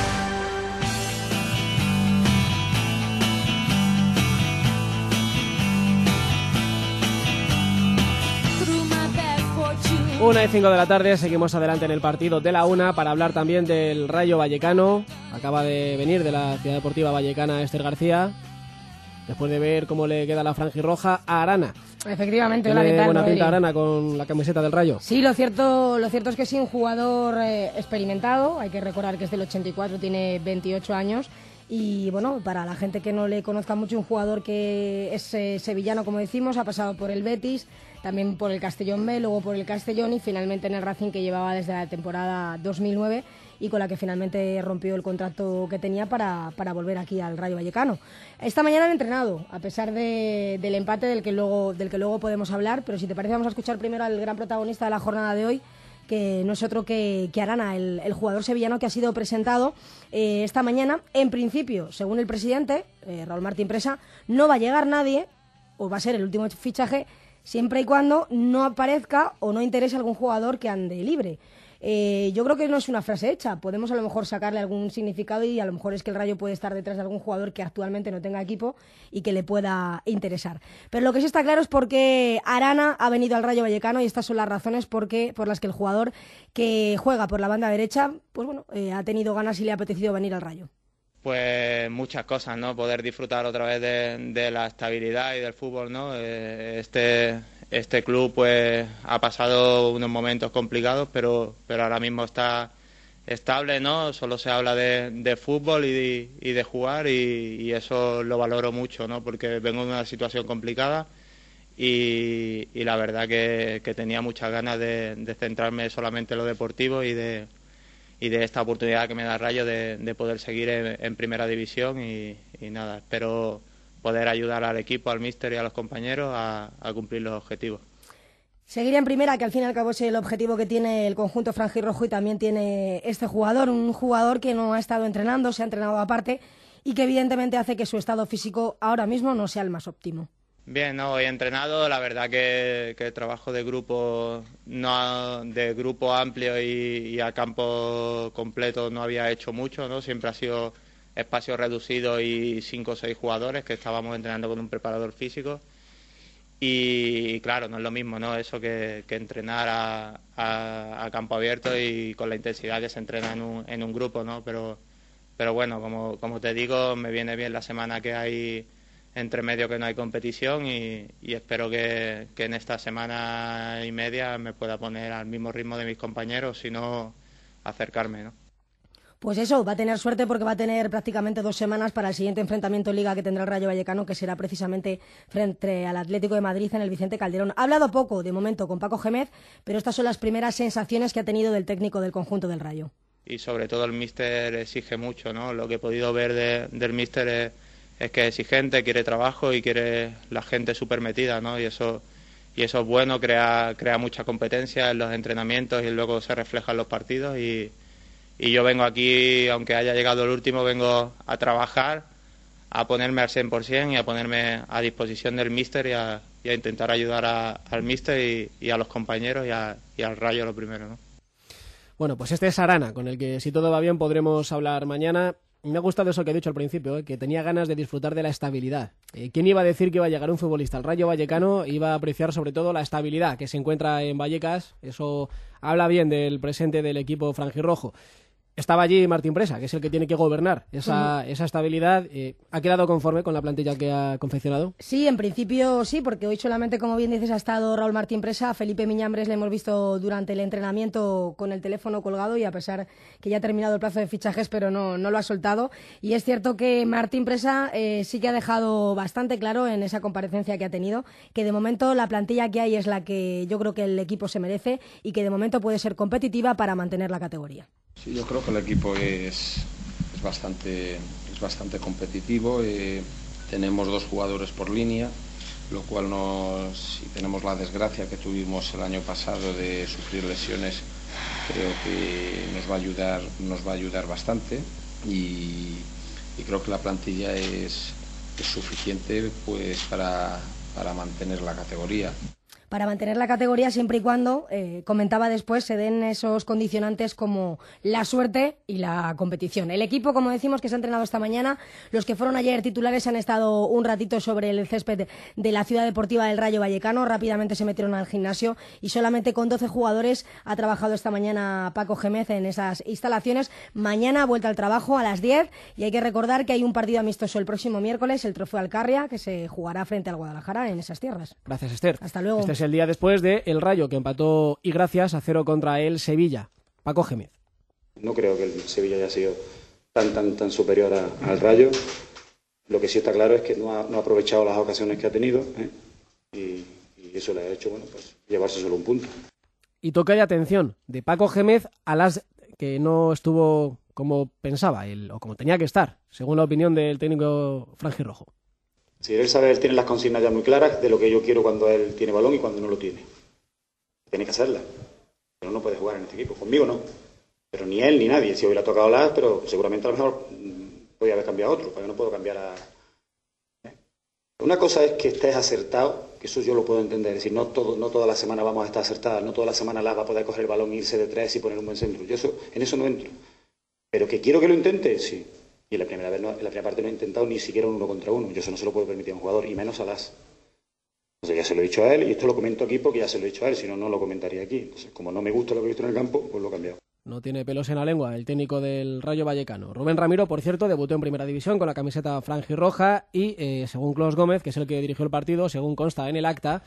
Una y cinco de la tarde, seguimos adelante en el partido de la una para hablar también del Rayo Vallecano. Acaba de venir de la Ciudad Deportiva Vallecana Esther García, después de ver cómo le queda la franjirroja a Arana. Efectivamente, Tiene hola, ¿qué tal, buena Rodri? pinta Arana con la camiseta del Rayo. Sí, lo cierto, lo cierto es que sí, un jugador eh, experimentado. Hay que recordar que es del ochenta y cuatro, tiene veintiocho años. Y bueno, para la gente que no le conozca mucho, un jugador que es eh, sevillano, como decimos, ha pasado por el Betis, también por el Castellón B, luego por el Castellón y finalmente en el Racing, que llevaba desde la temporada dos mil nueve y con la que finalmente rompió el contrato que tenía para, para volver aquí al Rayo Vallecano. Esta mañana han entrenado, a pesar de, del empate del que, luego, del que luego podemos hablar, pero si te parece vamos a escuchar primero al gran protagonista de la jornada de hoy, que no es otro que, que Arana, el, el jugador sevillano que ha sido presentado eh, esta mañana. En principio, según el presidente, eh, Raúl Martín Presa, no va a llegar nadie, o va a ser el último fichaje, siempre y cuando no aparezca o no interese algún jugador que ande libre. Eh, yo creo que no es una frase hecha, podemos a lo mejor sacarle algún significado y a lo mejor es que el Rayo puede estar detrás de algún jugador que actualmente no tenga equipo y que le pueda interesar. Pero lo que sí está claro es por qué Arana ha venido al Rayo Vallecano y estas son las razones por, qué, por las que el jugador que juega por la banda derecha, pues bueno, eh, ha tenido ganas y le ha apetecido venir al Rayo. Pues muchas cosas, ¿no? Poder disfrutar otra vez de, de la estabilidad y del fútbol, ¿no? Eh, este este club pues ha pasado unos momentos complicados, pero pero ahora mismo está estable, ¿no? Solo se habla de, de fútbol y de, y de jugar y, y eso lo valoro mucho, ¿no? Porque vengo de una situación complicada y, y la verdad que, que tenía muchas ganas de, de centrarme solamente en lo deportivo y de y de esta oportunidad que me da Rayo de, de poder seguir en, en primera división y, y nada, espero poder ayudar al equipo, al míster y a los compañeros a, a cumplir los objetivos. Seguir en primera, que al fin y al cabo es el objetivo que tiene el conjunto franjirrojo y también tiene este jugador, un jugador que no ha estado entrenando, se ha entrenado aparte y que evidentemente hace que su estado físico ahora mismo no sea el más óptimo. Bien, no, hoy he entrenado, la verdad que, que el trabajo de grupo, no, de grupo amplio y, y a campo completo no había hecho mucho, ¿no? Siempre ha sido espacio reducido y cinco o seis jugadores que estábamos entrenando con un preparador físico y claro, no es lo mismo, ¿no? Eso que, que entrenar a, a, a campo abierto y con la intensidad que se entrena en un, en un grupo, ¿no? Pero, pero bueno, como, como te digo, me viene bien la semana que hay entre medio que no hay competición y, y espero que, que en esta semana y media me pueda poner al mismo ritmo de mis compañeros, si no acercarme, ¿no? Pues eso, va a tener suerte porque va a tener prácticamente dos semanas para el siguiente enfrentamiento en Liga que tendrá el Rayo Vallecano, que será precisamente frente al Atlético de Madrid en el Vicente Calderón. Ha hablado poco, de momento, con Paco Gémez, pero estas son las primeras sensaciones que ha tenido del técnico del conjunto del Rayo. Y sobre todo el míster exige mucho, ¿no? Lo que he podido ver de, del míster es, es que es exigente, quiere trabajo y quiere la gente súper metida, ¿no? Y eso, y eso es bueno, crea, crea mucha competencia en los entrenamientos y luego se refleja en los partidos y Y yo vengo aquí, aunque haya llegado el último, vengo a trabajar, a ponerme al cien por ciento y a ponerme a disposición del míster y a, y a intentar ayudar a, al míster y, y a los compañeros y, a, y al Rayo lo primero, ¿no? Bueno, pues este es Arana, con el que si todo va bien podremos hablar mañana. Me ha gustado eso que he dicho al principio, ¿eh? Que tenía ganas de disfrutar de la estabilidad. Eh, ¿Quién iba a decir que iba a llegar un futbolista al Rayo Vallecano? Iba a apreciar sobre todo la estabilidad que se encuentra en Vallecas. Eso habla bien del presente del equipo franjirrojo. estaba allí Martín Presa, que es el que tiene que gobernar esa, uh-huh. esa estabilidad. Eh, ¿Ha quedado conforme con la plantilla que ha confeccionado? Sí, en principio sí, porque hoy solamente, como bien dices, ha estado Raúl Martín Presa. A Felipe Miñambres le hemos visto durante el entrenamiento con el teléfono colgado y a pesar que ya ha terminado el plazo de fichajes, pero no, no lo ha soltado. Y es cierto que Martín Presa eh, sí que ha dejado bastante claro en esa comparecencia que ha tenido que de momento la plantilla que hay es la que yo creo que el equipo se merece y que de momento puede ser competitiva para mantener la categoría. Sí, yo creo que el equipo es, es, bastante, es bastante competitivo. Eh, tenemos dos jugadores por línea, lo cual nos, si tenemos la desgracia que tuvimos el año pasado de sufrir lesiones, creo que nos va a ayudar, nos va a ayudar bastante y, y creo que la plantilla es, es suficiente pues para, para mantener la categoría. Para mantener la categoría siempre y cuando, eh, comentaba después, se den esos condicionantes como la suerte y la competición. El equipo, como decimos, que se ha entrenado esta mañana, los que fueron ayer titulares han estado un ratito sobre el césped de la Ciudad Deportiva del Rayo Vallecano, rápidamente se metieron al gimnasio y solamente con doce jugadores ha trabajado esta mañana Paco Gémez en esas instalaciones. Mañana vuelta al trabajo a las diez y hay que recordar que hay un partido amistoso el próximo miércoles, el Trofeo Alcarria, que se jugará frente al Guadalajara en esas tierras. Gracias, Esther. Hasta luego. Este es el día después de el Rayo, que empató y gracias a cero contra el Sevilla. Paco Gémez. No creo que el Sevilla haya sido tan tan tan superior a, al Rayo. Lo que sí está claro es que no ha, no ha aprovechado las ocasiones que ha tenido, ¿eh? y, y eso le ha hecho bueno pues llevarse solo un punto. Y toca de atención de Paco Gémez a las que no estuvo como pensaba él, o como tenía que estar, según la opinión del técnico franjirrojo. Si él sabe, él tiene las consignas ya muy claras de lo que yo quiero cuando él tiene balón y cuando no lo tiene. Tiene que hacerlas. Pero no puede jugar en este equipo. Conmigo no. Pero ni él ni nadie. Si hubiera tocado las, pero seguramente a lo mejor podría haber cambiado otro, porque no puedo cambiar a... ¿Eh? Una cosa es que estés acertado, que eso yo lo puedo entender. Es decir, no, todo, no toda la semana vamos a estar acertadas, no toda la semana la va a poder coger el balón, irse de tres y poner un buen centro. Yo eso, en eso no entro. Pero que quiero que lo intente, sí. Y en la primera vez, no, en la primera parte no he intentado ni siquiera un uno contra uno. Yo eso no se lo puedo permitir a un jugador, y menos a las. Entonces ya se lo he dicho a él, y esto lo comento aquí porque ya se lo he dicho a él, si no, no lo comentaría aquí. Entonces, como no me gusta lo que he visto en el campo, pues lo he cambiado. No tiene pelos en la lengua el técnico del Rayo Vallecano. Rubén Ramiro, por cierto, debutó en Primera División con la camiseta franjirroja y, eh, según Clos Gómez, que es el que dirigió el partido, según consta en el acta,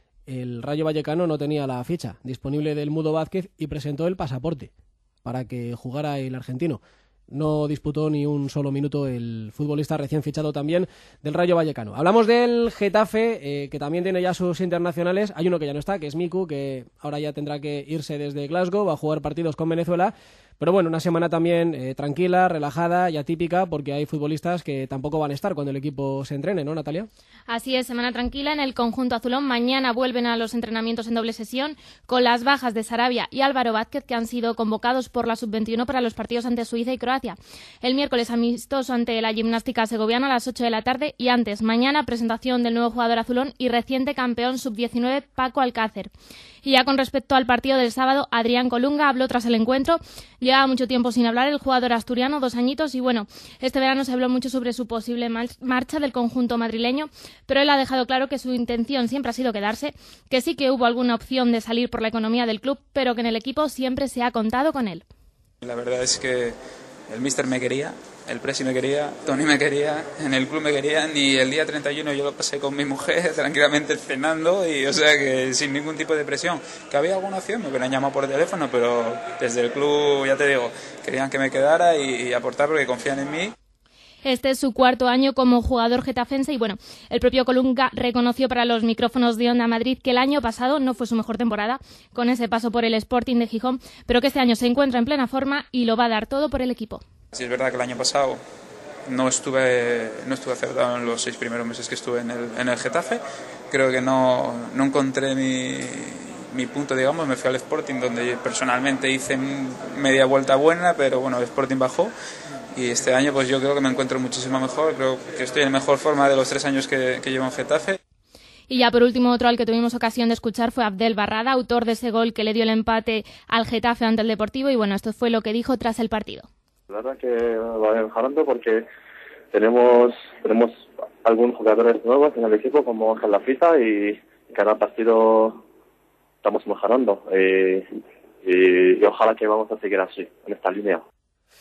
el Rayo Vallecano no tenía la ficha disponible del Mudo Vázquez y presentó el pasaporte para que jugara el argentino. No disputó ni un solo minuto el futbolista recién fichado también del Rayo Vallecano. Hablamos del Getafe, eh, que también tiene ya sus internacionales. Hay uno que ya no está, que es Miku, que ahora ya tendrá que irse desde Glasgow, va a jugar partidos con Venezuela. Pero bueno, una semana también eh, tranquila, relajada y atípica, porque hay futbolistas que tampoco van a estar cuando el equipo se entrene, ¿no, Natalia? Así es, semana tranquila en el conjunto azulón. Mañana vuelven a los entrenamientos en doble sesión con las bajas de Sarabia y Álvaro Vázquez, que han sido convocados por la sub veintiuno para los partidos ante Suiza y Croacia. El miércoles amistoso ante la gimnástica segoviana a las ocho de la tarde y antes, mañana, presentación del nuevo jugador azulón y reciente campeón sub diecinueve, Paco Alcácer. Y ya con respecto al partido del sábado, Adrián Colunga habló tras el encuentro. Llevaba mucho tiempo sin hablar el jugador asturiano, dos añitos, y bueno, este verano se habló mucho sobre su posible marcha del conjunto madrileño, pero él ha dejado claro que su intención siempre ha sido quedarse, que sí que hubo alguna opción de salir por la economía del club, pero que en el equipo siempre se ha contado con él. La verdad es que el míster me quería, el presi me quería, Tony me quería, en el club me querían, y el día treinta y uno yo lo pasé con mi mujer tranquilamente cenando, y o sea que sin ningún tipo de presión. Que había alguna opción, me hubieran llamado por teléfono, pero desde el club, ya te digo, querían que me quedara y, y aportar porque confían en mí. Este es su cuarto año como jugador getafense y bueno, el propio Colunga reconoció para los micrófonos de Onda Madrid que el año pasado no fue su mejor temporada con ese paso por el Sporting de Gijón, pero que este año se encuentra en plena forma y lo va a dar todo por el equipo. Sí, es verdad que el año pasado no estuve no estuve acertado en los seis primeros meses que estuve en el, en el Getafe. Creo que no, no encontré mi, mi punto, digamos. Me fui al Sporting, donde personalmente hice media vuelta buena, pero bueno, el Sporting bajó. Y este año pues yo creo que me encuentro muchísimo mejor. Creo que estoy en mejor forma de los tres años que, que llevo en Getafe. Y ya por último, otro al que tuvimos ocasión de escuchar fue Abdel Barrada, autor de ese gol que le dio el empate al Getafe ante el Deportivo. Y bueno, esto fue lo que dijo tras el partido. La verdad que va mejorando porque tenemos tenemos algunos jugadores nuevos en el equipo como Jalafita y cada partido estamos mejorando y, y, y ojalá que vamos a seguir así, en esta línea.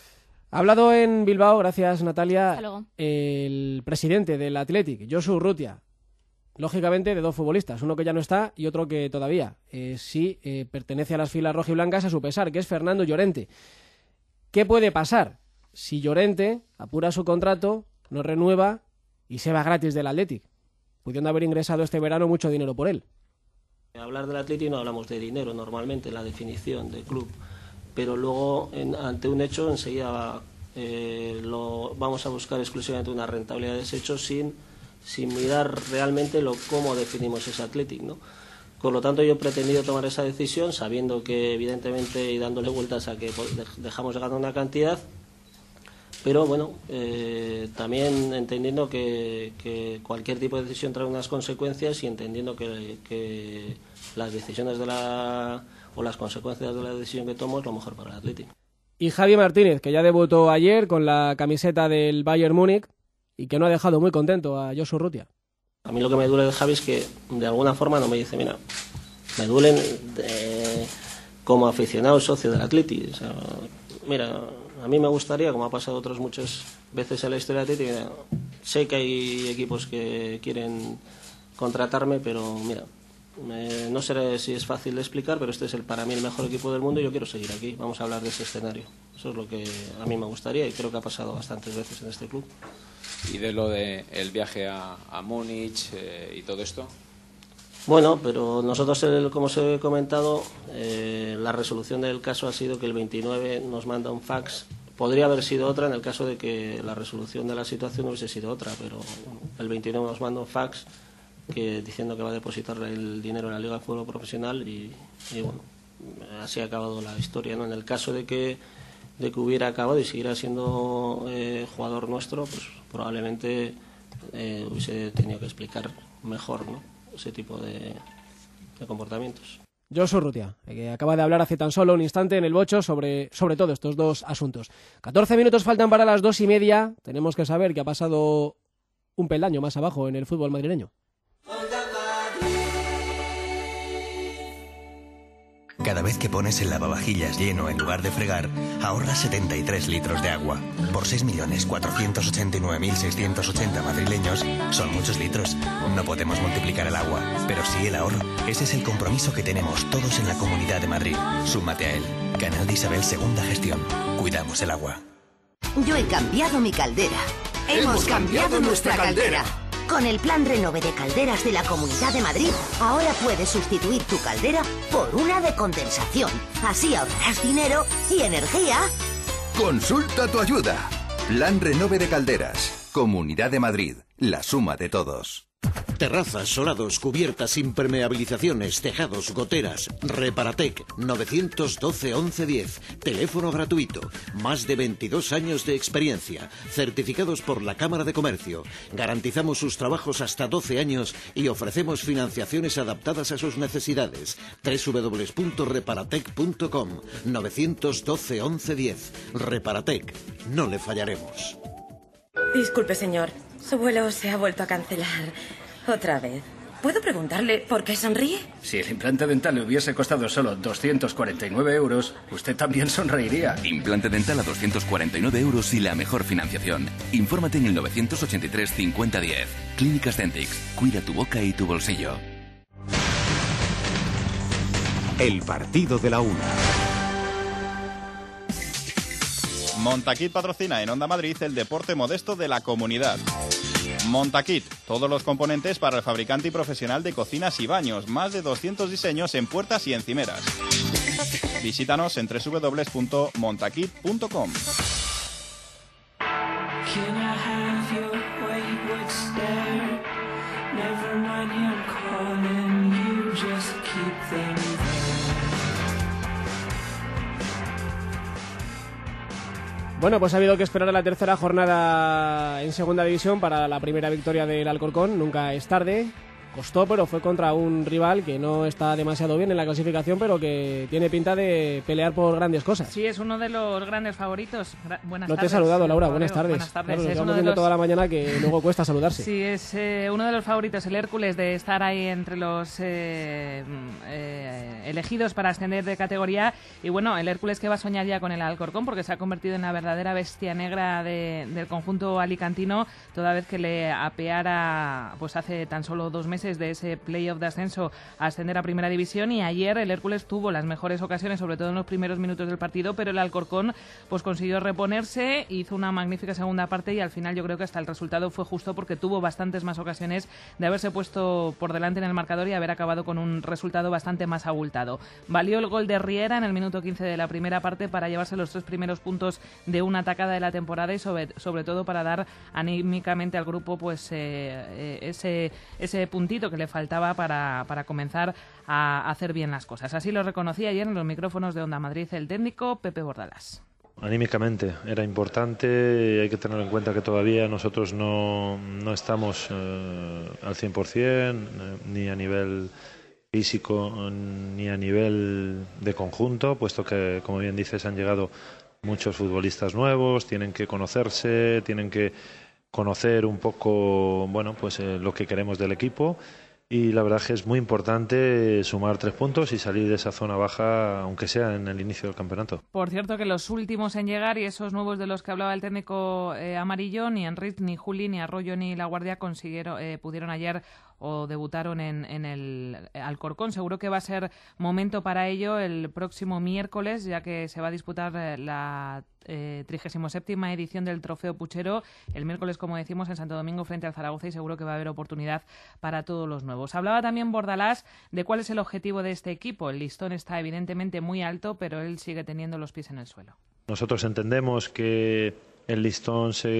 Ha hablado en Bilbao, gracias Natalia, Hasta luego. el presidente del Athletic, Josu Urrutia. Lógicamente de dos futbolistas, uno que ya no está y otro que todavía eh, sí eh, pertenece a las filas rojiblancas a su pesar, que es Fernando Llorente. ¿Qué puede pasar si Llorente apura su contrato, no renueva y se va gratis del Athletic, pudiendo haber ingresado este verano mucho dinero por él? Hablar del Athletic no hablamos de dinero normalmente, la definición del club, pero luego en, ante un hecho enseguida eh, lo vamos a buscar exclusivamente una rentabilidad de ese hecho sin, sin mirar realmente lo cómo definimos ese Athletic, ¿no? Por lo tanto, yo he pretendido tomar esa decisión sabiendo que evidentemente y dándole vueltas a que dejamos de ganar una cantidad, pero bueno, eh, también entendiendo que, que cualquier tipo de decisión trae unas consecuencias y entendiendo que, que las decisiones de la o las consecuencias de la decisión que tomo es lo mejor para el Athletic. Y Javi Martínez, que ya debutó ayer con la camiseta del Bayern Múnich y que no ha dejado muy contento a Josu Urrutia. A mí lo que me duele de Javi es que de alguna forma no me dice, mira, me duelen de, como aficionado socio del Athletic. O sea, mira, a mí me gustaría, como ha pasado otras muchas veces en la historia del Athletic, mira, sé que hay equipos que quieren contratarme, pero mira, me, no sé si es fácil de explicar, pero este es el para mí el mejor equipo del mundo y yo quiero seguir aquí. Vamos a hablar de ese escenario. Eso es lo que a mí me gustaría y creo que ha pasado bastantes veces en este club. ¿Y de lo del de viaje a, a Múnich eh, y todo esto? Bueno, pero nosotros, como os he comentado, eh, la resolución del caso ha sido que el veintinueve nos manda un fax. Podría haber sido otra en el caso de que la resolución de la situación hubiese sido otra, pero bueno, el veintinueve nos manda un fax que, diciendo que va a depositar el dinero en la Liga de Fútbol Profesional y, y bueno, así ha acabado la historia, ¿no? En el caso de que de que hubiera acabado y siguiera siendo eh, jugador nuestro, pues probablemente eh, hubiese tenido que explicar mejor, ¿no?, ese tipo de, de comportamientos. Josu Urrutia, que acaba de hablar hace tan solo un instante en el Bocho sobre, sobre todo estos dos asuntos. catorce minutos faltan para las dos y media. Tenemos que saber que ha pasado un peldaño más abajo en el fútbol madrileño. Cada vez que pones el lavavajillas lleno en lugar de fregar, ahorras setenta y tres litros de agua. Por seis millones cuatrocientos ochenta y nueve mil seiscientos ochenta madrileños, son muchos litros. No podemos multiplicar el agua, pero sí el ahorro. Ese es el compromiso que tenemos todos en la Comunidad de Madrid. Súmate a él. Canal de Isabel Segunda Gestión. Cuidamos el agua. Yo he cambiado mi caldera. Hemos, Hemos cambiado, cambiado nuestra caldera. caldera. Con el plan Renove de calderas de la Comunidad de Madrid, ahora puedes sustituir tu caldera por una de condensación. Así ahorrarás dinero y energía. Consulta tu ayuda. Plan Renove de calderas. Comunidad de Madrid. La suma de todos. Terrazas, solados, cubiertas, impermeabilizaciones, tejados, goteras. Reparatec, novecientos doce once diez. Teléfono gratuito. Más de veintidós años de experiencia. Certificados por la Cámara de Comercio. Garantizamos sus trabajos hasta doce años y ofrecemos financiaciones adaptadas a sus necesidades. doble u doble u doble u punto reparatec punto com. novecientos doce once diez. Reparatec. No le fallaremos. Disculpe, señor. Su vuelo se ha vuelto a cancelar. Otra vez. ¿Puedo preguntarle por qué sonríe? Si el implante dental le hubiese costado solo doscientos cuarenta y nueve euros, usted también sonreiría. Implante dental a doscientos cuarenta y nueve euros y la mejor financiación. Infórmate en el novecientos ochenta y tres cincuenta diez. Clínicas Dentix. Cuida tu boca y tu bolsillo. El partido de la una. Montaquit patrocina en Onda Madrid el deporte modesto de la comunidad. Montaquit, todos los componentes para el fabricante y profesional de cocinas y baños, más de doscientos diseños en puertas y encimeras. Visítanos en doble u doble u doble u punto montaquit punto com. Bueno, pues ha habido que esperar a la tercera jornada en segunda división para la primera victoria del Alcorcón. Nunca es tarde. costó, pero fue contra un rival que no está demasiado bien en la clasificación, pero que tiene pinta de pelear por grandes cosas. Sí, es uno de los grandes favoritos. Gra buenas no tardes. te he saludado, Laura. Buenas tardes. Buenas tardes. Claro, es lo uno de de los... toda la mañana que luego cuesta saludarse. Sí, es eh, uno de los favoritos, el Hércules, de estar ahí entre los eh, eh, elegidos para ascender de categoría. Y bueno, el Hércules que va a soñar ya con el Alcorcón, porque se ha convertido en la verdadera bestia negra de, del conjunto alicantino, toda vez que le apeara pues hace tan solo dos meses de ese playoff de ascenso a ascender a Primera División. Y ayer el Hércules tuvo las mejores ocasiones, sobre todo en los primeros minutos del partido, pero el Alcorcón pues consiguió reponerse, hizo una magnífica segunda parte y al final yo creo que hasta el resultado fue justo, porque tuvo bastantes más ocasiones de haberse puesto por delante en el marcador y haber acabado con un resultado bastante más abultado. Valió el gol de Riera en el minuto quince de la primera parte para llevarse los tres primeros puntos de una atacada de la temporada y sobre, sobre todo para dar anímicamente al grupo pues eh, eh, ese, ese puntito que le faltaba para, para comenzar a hacer bien las cosas. Así lo reconocía ayer en los micrófonos de Onda Madrid el técnico Pepe Bordalás. Anímicamente era importante, hay que tener en cuenta que todavía nosotros no, no estamos eh, al cien por cien, eh, ni a nivel físico ni a nivel de conjunto, puesto que, como bien dices, han llegado muchos futbolistas nuevos, tienen que conocerse, tienen que conocer un poco, bueno, pues eh, lo que queremos del equipo. Y la verdad es que es muy importante sumar tres puntos y salir de esa zona baja, aunque sea en el inicio del campeonato. Por cierto, que los últimos en llegar y esos nuevos de los que hablaba el técnico eh, amarillo, ni Enrique, ni Juli, ni Arroyo, ni La Guardia consiguieron, eh, pudieron ayer o debutaron en, en el Alcorcón. Seguro que va a ser momento para ello el próximo miércoles, ya que se va a disputar eh, la eh, trigésima séptima edición del Trofeo Puchero, el miércoles, como decimos, en Santo Domingo frente al Zaragoza, y seguro que va a haber oportunidad para todos los nuevos. Hablaba también Bordalás de cuál es el objetivo de este equipo. El listón está evidentemente muy alto, pero él sigue teniendo los pies en el suelo. Nosotros entendemos que el listón se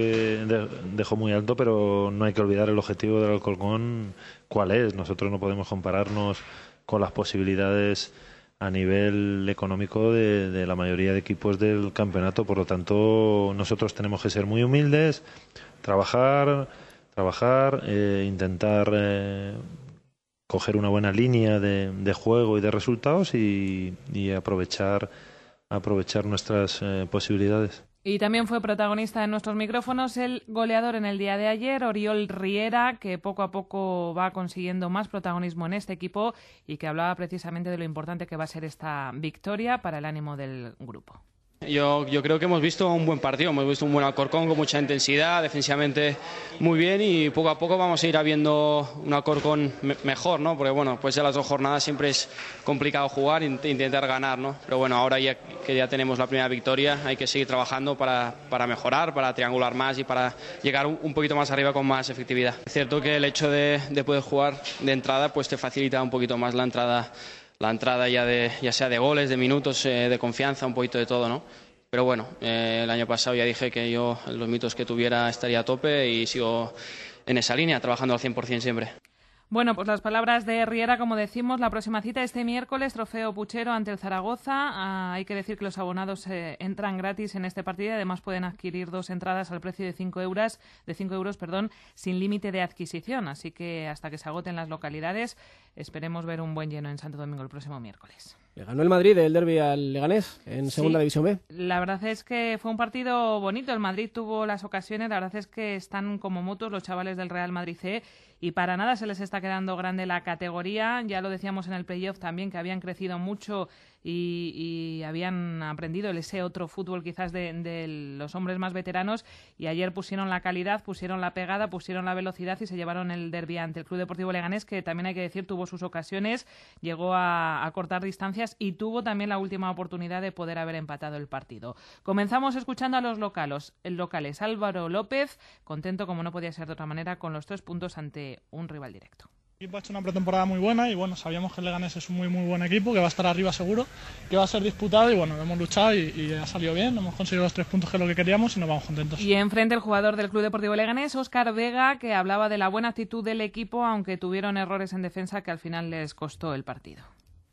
dejó muy alto, pero no hay que olvidar el objetivo del Alcorcón, cuál es. Nosotros no podemos compararnos con las posibilidades a nivel económico de, de la mayoría de equipos del campeonato. Por lo tanto, nosotros tenemos que ser muy humildes, trabajar, trabajar, eh, intentar eh, coger una buena línea de, de juego y de resultados y, y aprovechar, aprovechar nuestras eh, posibilidades. Y también fue protagonista en nuestros micrófonos el goleador en el día de ayer, Oriol Riera, que poco a poco va consiguiendo más protagonismo en este equipo y que hablaba precisamente de lo importante que va a ser esta victoria para el ánimo del grupo. Yo, yo creo que hemos visto un buen partido, hemos visto un buen Alcorcón con mucha intensidad, defensivamente muy bien, y poco a poco vamos a ir viendo un Alcorcón me mejor, ¿no? Porque bueno, pues ya las dos jornadas siempre es complicado jugar e intentar ganar, ¿no? Pero bueno, ahora ya que ya tenemos la primera victoria, hay que seguir trabajando para, para mejorar, para triangular más y para llegar un, un poquito más arriba con más efectividad. Es cierto que el hecho de, de poder jugar de entrada pues te facilita un poquito más la entrada la entrada ya de ya sea de goles, de minutos, eh, de confianza, un poquito de todo, ¿no? Pero bueno, eh, el año pasado ya dije que yo los minutos que tuviera estaría a tope y sigo en esa línea, trabajando al cien por cien siempre. Bueno, pues las palabras de Riera, como decimos, la próxima cita este miércoles, Trofeo Puchero ante el Zaragoza. Ah, hay que decir que los abonados eh, entran gratis en este partido y además pueden adquirir dos entradas al precio de cinco euros, de cinco euros, perdón, sin límite de adquisición. Así que hasta que se agoten las localidades, esperemos ver un buen lleno en Santo Domingo el próximo miércoles. Le ganó el Madrid el derbi al Leganés en Segunda Sí, División B. La verdad es que fue un partido bonito. El Madrid tuvo las ocasiones. La verdad es que están como motos los chavales del Real Madrid C y para nada se les está quedando grande la categoría. Ya lo decíamos en el playoff también, que habían crecido mucho y, y habían aprendido ese otro fútbol quizás de, de los hombres más veteranos, y ayer pusieron la calidad, pusieron la pegada, pusieron la velocidad y se llevaron el derbi ante el Club Deportivo Leganés, que también hay que decir tuvo sus ocasiones, llegó a, a cortar distancias y tuvo también la última oportunidad de poder haber empatado el partido. Comenzamos escuchando a los locales, el locales Álvaro López, contento como no podía ser de otra manera con los tres puntos ante un rival directo. El equipo ha hecho una pretemporada muy buena y bueno, sabíamos que el Leganés es un muy muy buen equipo, que va a estar arriba seguro, que va a ser disputado y bueno, hemos luchado y, y ha salido bien, hemos conseguido los tres puntos que es lo que queríamos y nos vamos contentos. Y enfrente el jugador del Club Deportivo Leganés, Óscar Vega, que hablaba de la buena actitud del equipo, aunque tuvieron errores en defensa que al final les costó el partido.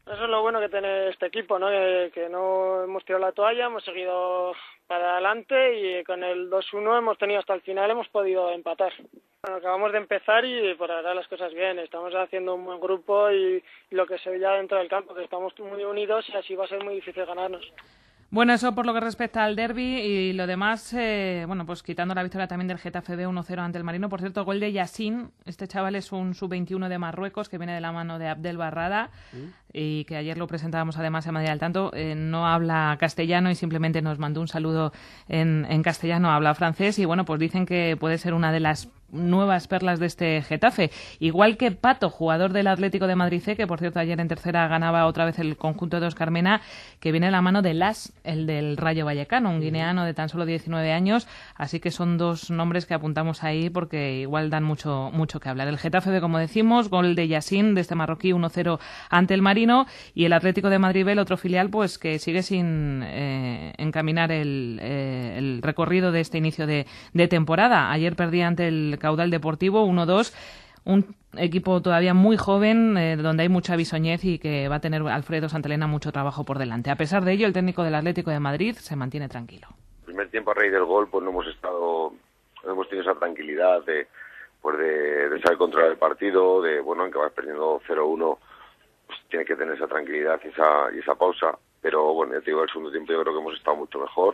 Eso es lo bueno que tiene este equipo, ¿no? Que, que no hemos tirado la toalla, hemos seguido para adelante y con el dos uno hemos tenido hasta el final, hemos podido empatar. Bueno, acabamos de empezar y por ahora las cosas bien, estamos haciendo un buen grupo y lo que se ve ya dentro del campo, que estamos muy unidos y así va a ser muy difícil ganarnos. Bueno, eso por lo que respecta al derbi y lo demás, eh, bueno, pues quitando la victoria también del Getafe B uno cero ante el Marino. Por cierto, gol de Yassin, este chaval es un sub veintiuno de Marruecos que viene de la mano de Abdel Barrada ¿Mm? y que ayer lo presentábamos además en Madrid al Tanto. Eh, no habla castellano y simplemente nos mandó un saludo en, en castellano, habla francés y bueno, pues dicen que puede ser una de las nuevas perlas de este Getafe, igual que Pato, jugador del Atlético de Madrid C, que por cierto ayer en tercera ganaba otra vez el conjunto de Óscar Mena, que viene de la mano de Las, el del Rayo Vallecano, un guineano de tan solo diecinueve años, así que son dos nombres que apuntamos ahí porque igual dan mucho mucho que hablar. El Getafe B, como decimos, gol de Yassin, de este marroquí, uno cero ante el Marino, y el Atlético de Madrid B, el otro filial, pues que sigue sin eh, encaminar el, eh, el recorrido de este inicio de, de temporada. Ayer perdía ante el Caudal Deportivo uno dos, un equipo todavía muy joven, eh, donde hay mucha bisoñez y que va a tener Alfredo Santelena mucho trabajo por delante. A pesar de ello, el técnico del Atlético de Madrid se mantiene tranquilo. El primer tiempo a raíz del gol, pues no hemos estado, no hemos tenido esa tranquilidad de, pues de, de saber controlar el partido, de, bueno, aunque vas perdiendo cero uno, pues tiene que tener esa tranquilidad y esa, y esa pausa. Pero bueno, ya te digo, el segundo tiempo yo creo que hemos estado mucho mejor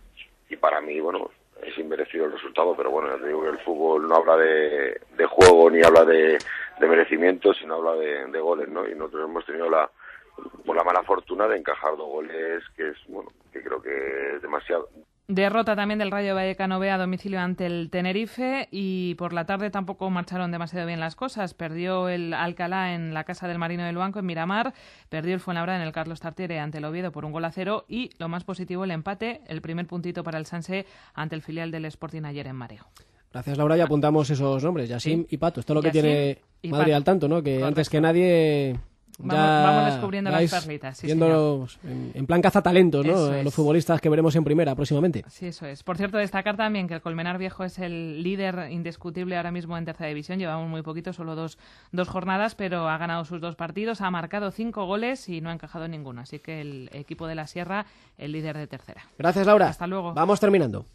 y para mí, bueno, es inmerecido el resultado, pero bueno, ya te digo que el fútbol no habla de, de juego ni habla de, de merecimiento, sino habla de, de goles, ¿no? Y nosotros hemos tenido la, pues la mala fortuna de encajar dos goles, que es, bueno, que creo que es demasiado. Derrota también del Rayo Vallecano B a domicilio ante el Tenerife y por la tarde tampoco marcharon demasiado bien las cosas. Perdió el Alcalá en la casa del Marino del Banco en Miramar, perdió el Fuenlabrada en el Carlos Tartiere ante el Oviedo por un gol a cero y, lo más positivo, el empate, el primer puntito para el Sanse ante el filial del Sporting ayer en Mareo. Gracias, Laura, y apuntamos esos nombres, Yassin sí. y Pato. Esto es lo que Yassin tiene Madrid Pato. Al tanto, ¿no? Que Correcto. Antes que nadie... Vamos, vamos descubriendo las perlitas. Sí, viéndolos en, en plan cazatalentos, ¿no? Los futbolistas que veremos en primera próximamente. Sí, eso es. Por cierto, destacar también que el Colmenar Viejo es el líder indiscutible ahora mismo en tercera división. Llevamos muy poquito, solo dos, dos jornadas, pero ha ganado sus dos partidos, ha marcado cinco goles y no ha encajado ninguno. Así que el equipo de la Sierra, el líder de tercera. Gracias, Laura. Hasta luego. Vamos terminando.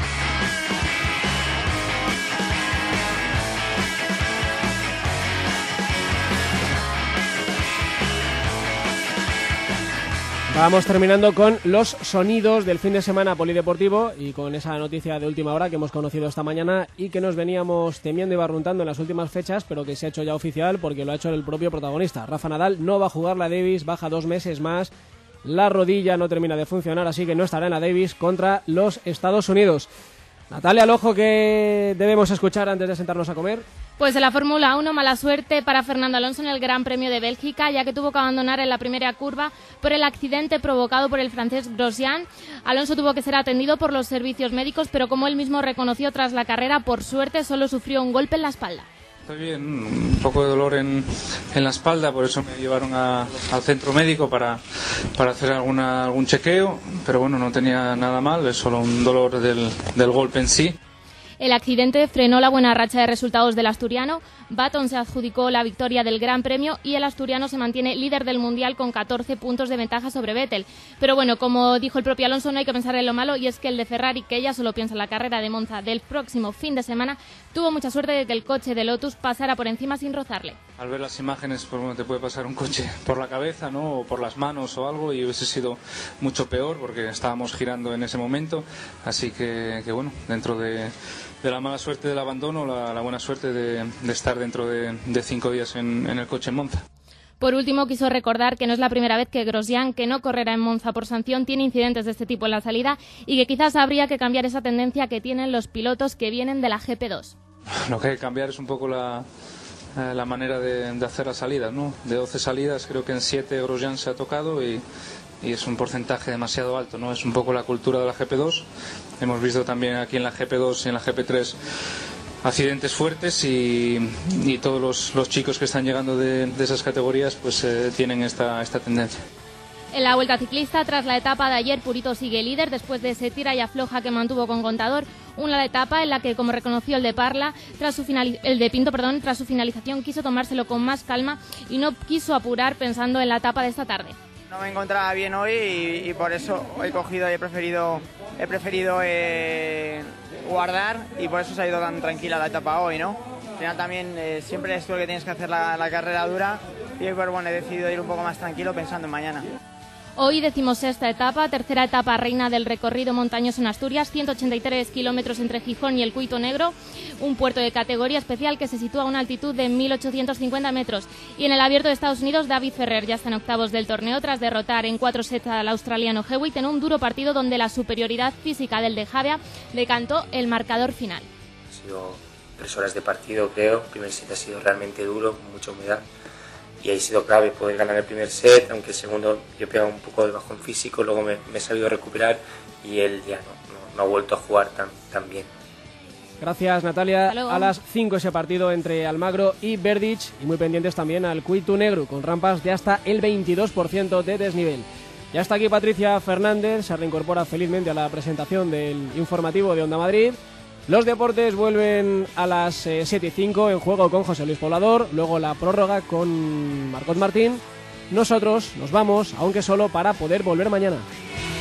Vamos terminando con los sonidos del fin de semana polideportivo y con esa noticia de última hora que hemos conocido esta mañana y que nos veníamos temiendo y barruntando en las últimas fechas, pero que se ha hecho ya oficial porque lo ha hecho el propio protagonista. Rafa Nadal no va a jugar la Davis, baja dos meses más, la rodilla no termina de funcionar, así que no estará en la Davis contra los Estados Unidos. Natalia, al ojo que debemos escuchar antes de sentarnos a comer. Pues en la Fórmula uno, mala suerte para Fernando Alonso en el Gran Premio de Bélgica, ya que tuvo que abandonar en la primera curva por el accidente provocado por el francés Grosjean. Alonso tuvo que ser atendido por los servicios médicos, pero como él mismo reconoció tras la carrera, por suerte solo sufrió un golpe en la espalda. Estoy bien, un poco de dolor en, en la espalda, por eso me llevaron a, al centro médico para, para hacer alguna, algún chequeo, pero bueno, no tenía nada mal, es solo un dolor del, del golpe en sí. El accidente frenó la buena racha de resultados del asturiano. Baton se adjudicó la victoria del Gran Premio y el asturiano se mantiene líder del Mundial con catorce puntos de ventaja sobre Vettel. Pero bueno, como dijo el propio Alonso, no hay que pensar en lo malo, y es que el de Ferrari, que ya solo piensa en la carrera de Monza del próximo fin de semana, tuvo mucha suerte de que el coche de Lotus pasara por encima sin rozarle. Al ver las imágenes, pues bueno, te puede pasar un coche por la cabeza, ¿no? O por las manos o algo, y hubiese sido mucho peor porque estábamos girando en ese momento. Así que, que bueno, dentro de... de la mala suerte del abandono, la, la buena suerte de, de estar dentro de, de cinco días en, en el coche en Monza. Por último, quiso recordar que no es la primera vez que Grosjean, que no correrá en Monza por sanción, tiene incidentes de este tipo en la salida y que quizás habría que cambiar esa tendencia que tienen los pilotos que vienen de la G P dos. Lo que hay que cambiar es un poco la, la manera de, de hacer las salidas, ¿no? De doce salidas, creo que en siete Grosjean se ha tocado y... y es un porcentaje demasiado alto, ¿no? Es un poco la cultura de la G P dos. Hemos visto también aquí en la G P dos y en la G P tres accidentes fuertes y, y todos los, los chicos que están llegando de, de esas categorías pues eh, tienen esta, esta tendencia. En la Vuelta Ciclista, tras la etapa de ayer, Purito sigue líder después de ese tira y afloja que mantuvo con Contador. Una etapa en la que, como reconoció el de Parla, tras su finali- el de Pinto, perdón, tras su finalización quiso tomárselo con más calma y no quiso apurar pensando en la etapa de esta tarde. No me encontraba bien hoy y, y por eso he cogido y he preferido, he preferido eh, guardar y por eso se ha ido tan tranquila la etapa hoy, ¿no? Al final también eh, siempre es lo que tienes que hacer la, la carrera dura y hoy, pues, bueno, he decidido ir un poco más tranquilo pensando en mañana. Hoy decimosexta etapa, tercera etapa reina del recorrido montañoso en Asturias, ciento ochenta y tres kilómetros entre Gijón y el Cuito Negro, un puerto de categoría especial que se sitúa a una altitud de mil ochocientos cincuenta metros. Y en el Abierto de Estados Unidos, David Ferrer ya está en octavos del torneo tras derrotar en cuatro sets al australiano Hewitt en un duro partido donde la superioridad física del de Javia decantó el marcador final. Ha sido tres horas de partido, creo. El primer set ha sido realmente duro, con mucha humedad. Y ha sido clave poder ganar el primer set, aunque el segundo yo he pegado un poco de bajón físico, luego me, me he sabido recuperar y él ya no, no, no ha vuelto a jugar tan, tan bien. Gracias, Natalia. A las cinco ese partido entre Almagro y Verdic, y muy pendientes también al Cuito Negro, con rampas de hasta el veintidós por ciento de desnivel. Ya está aquí Patricia Fernández, se reincorpora felizmente a la presentación del informativo de Onda Madrid. Los deportes vuelven a las eh, siete y cinco en juego con José Luis Poblador, luego la prórroga con Marcos Martín. Nosotros nos vamos, aunque solo para poder volver mañana.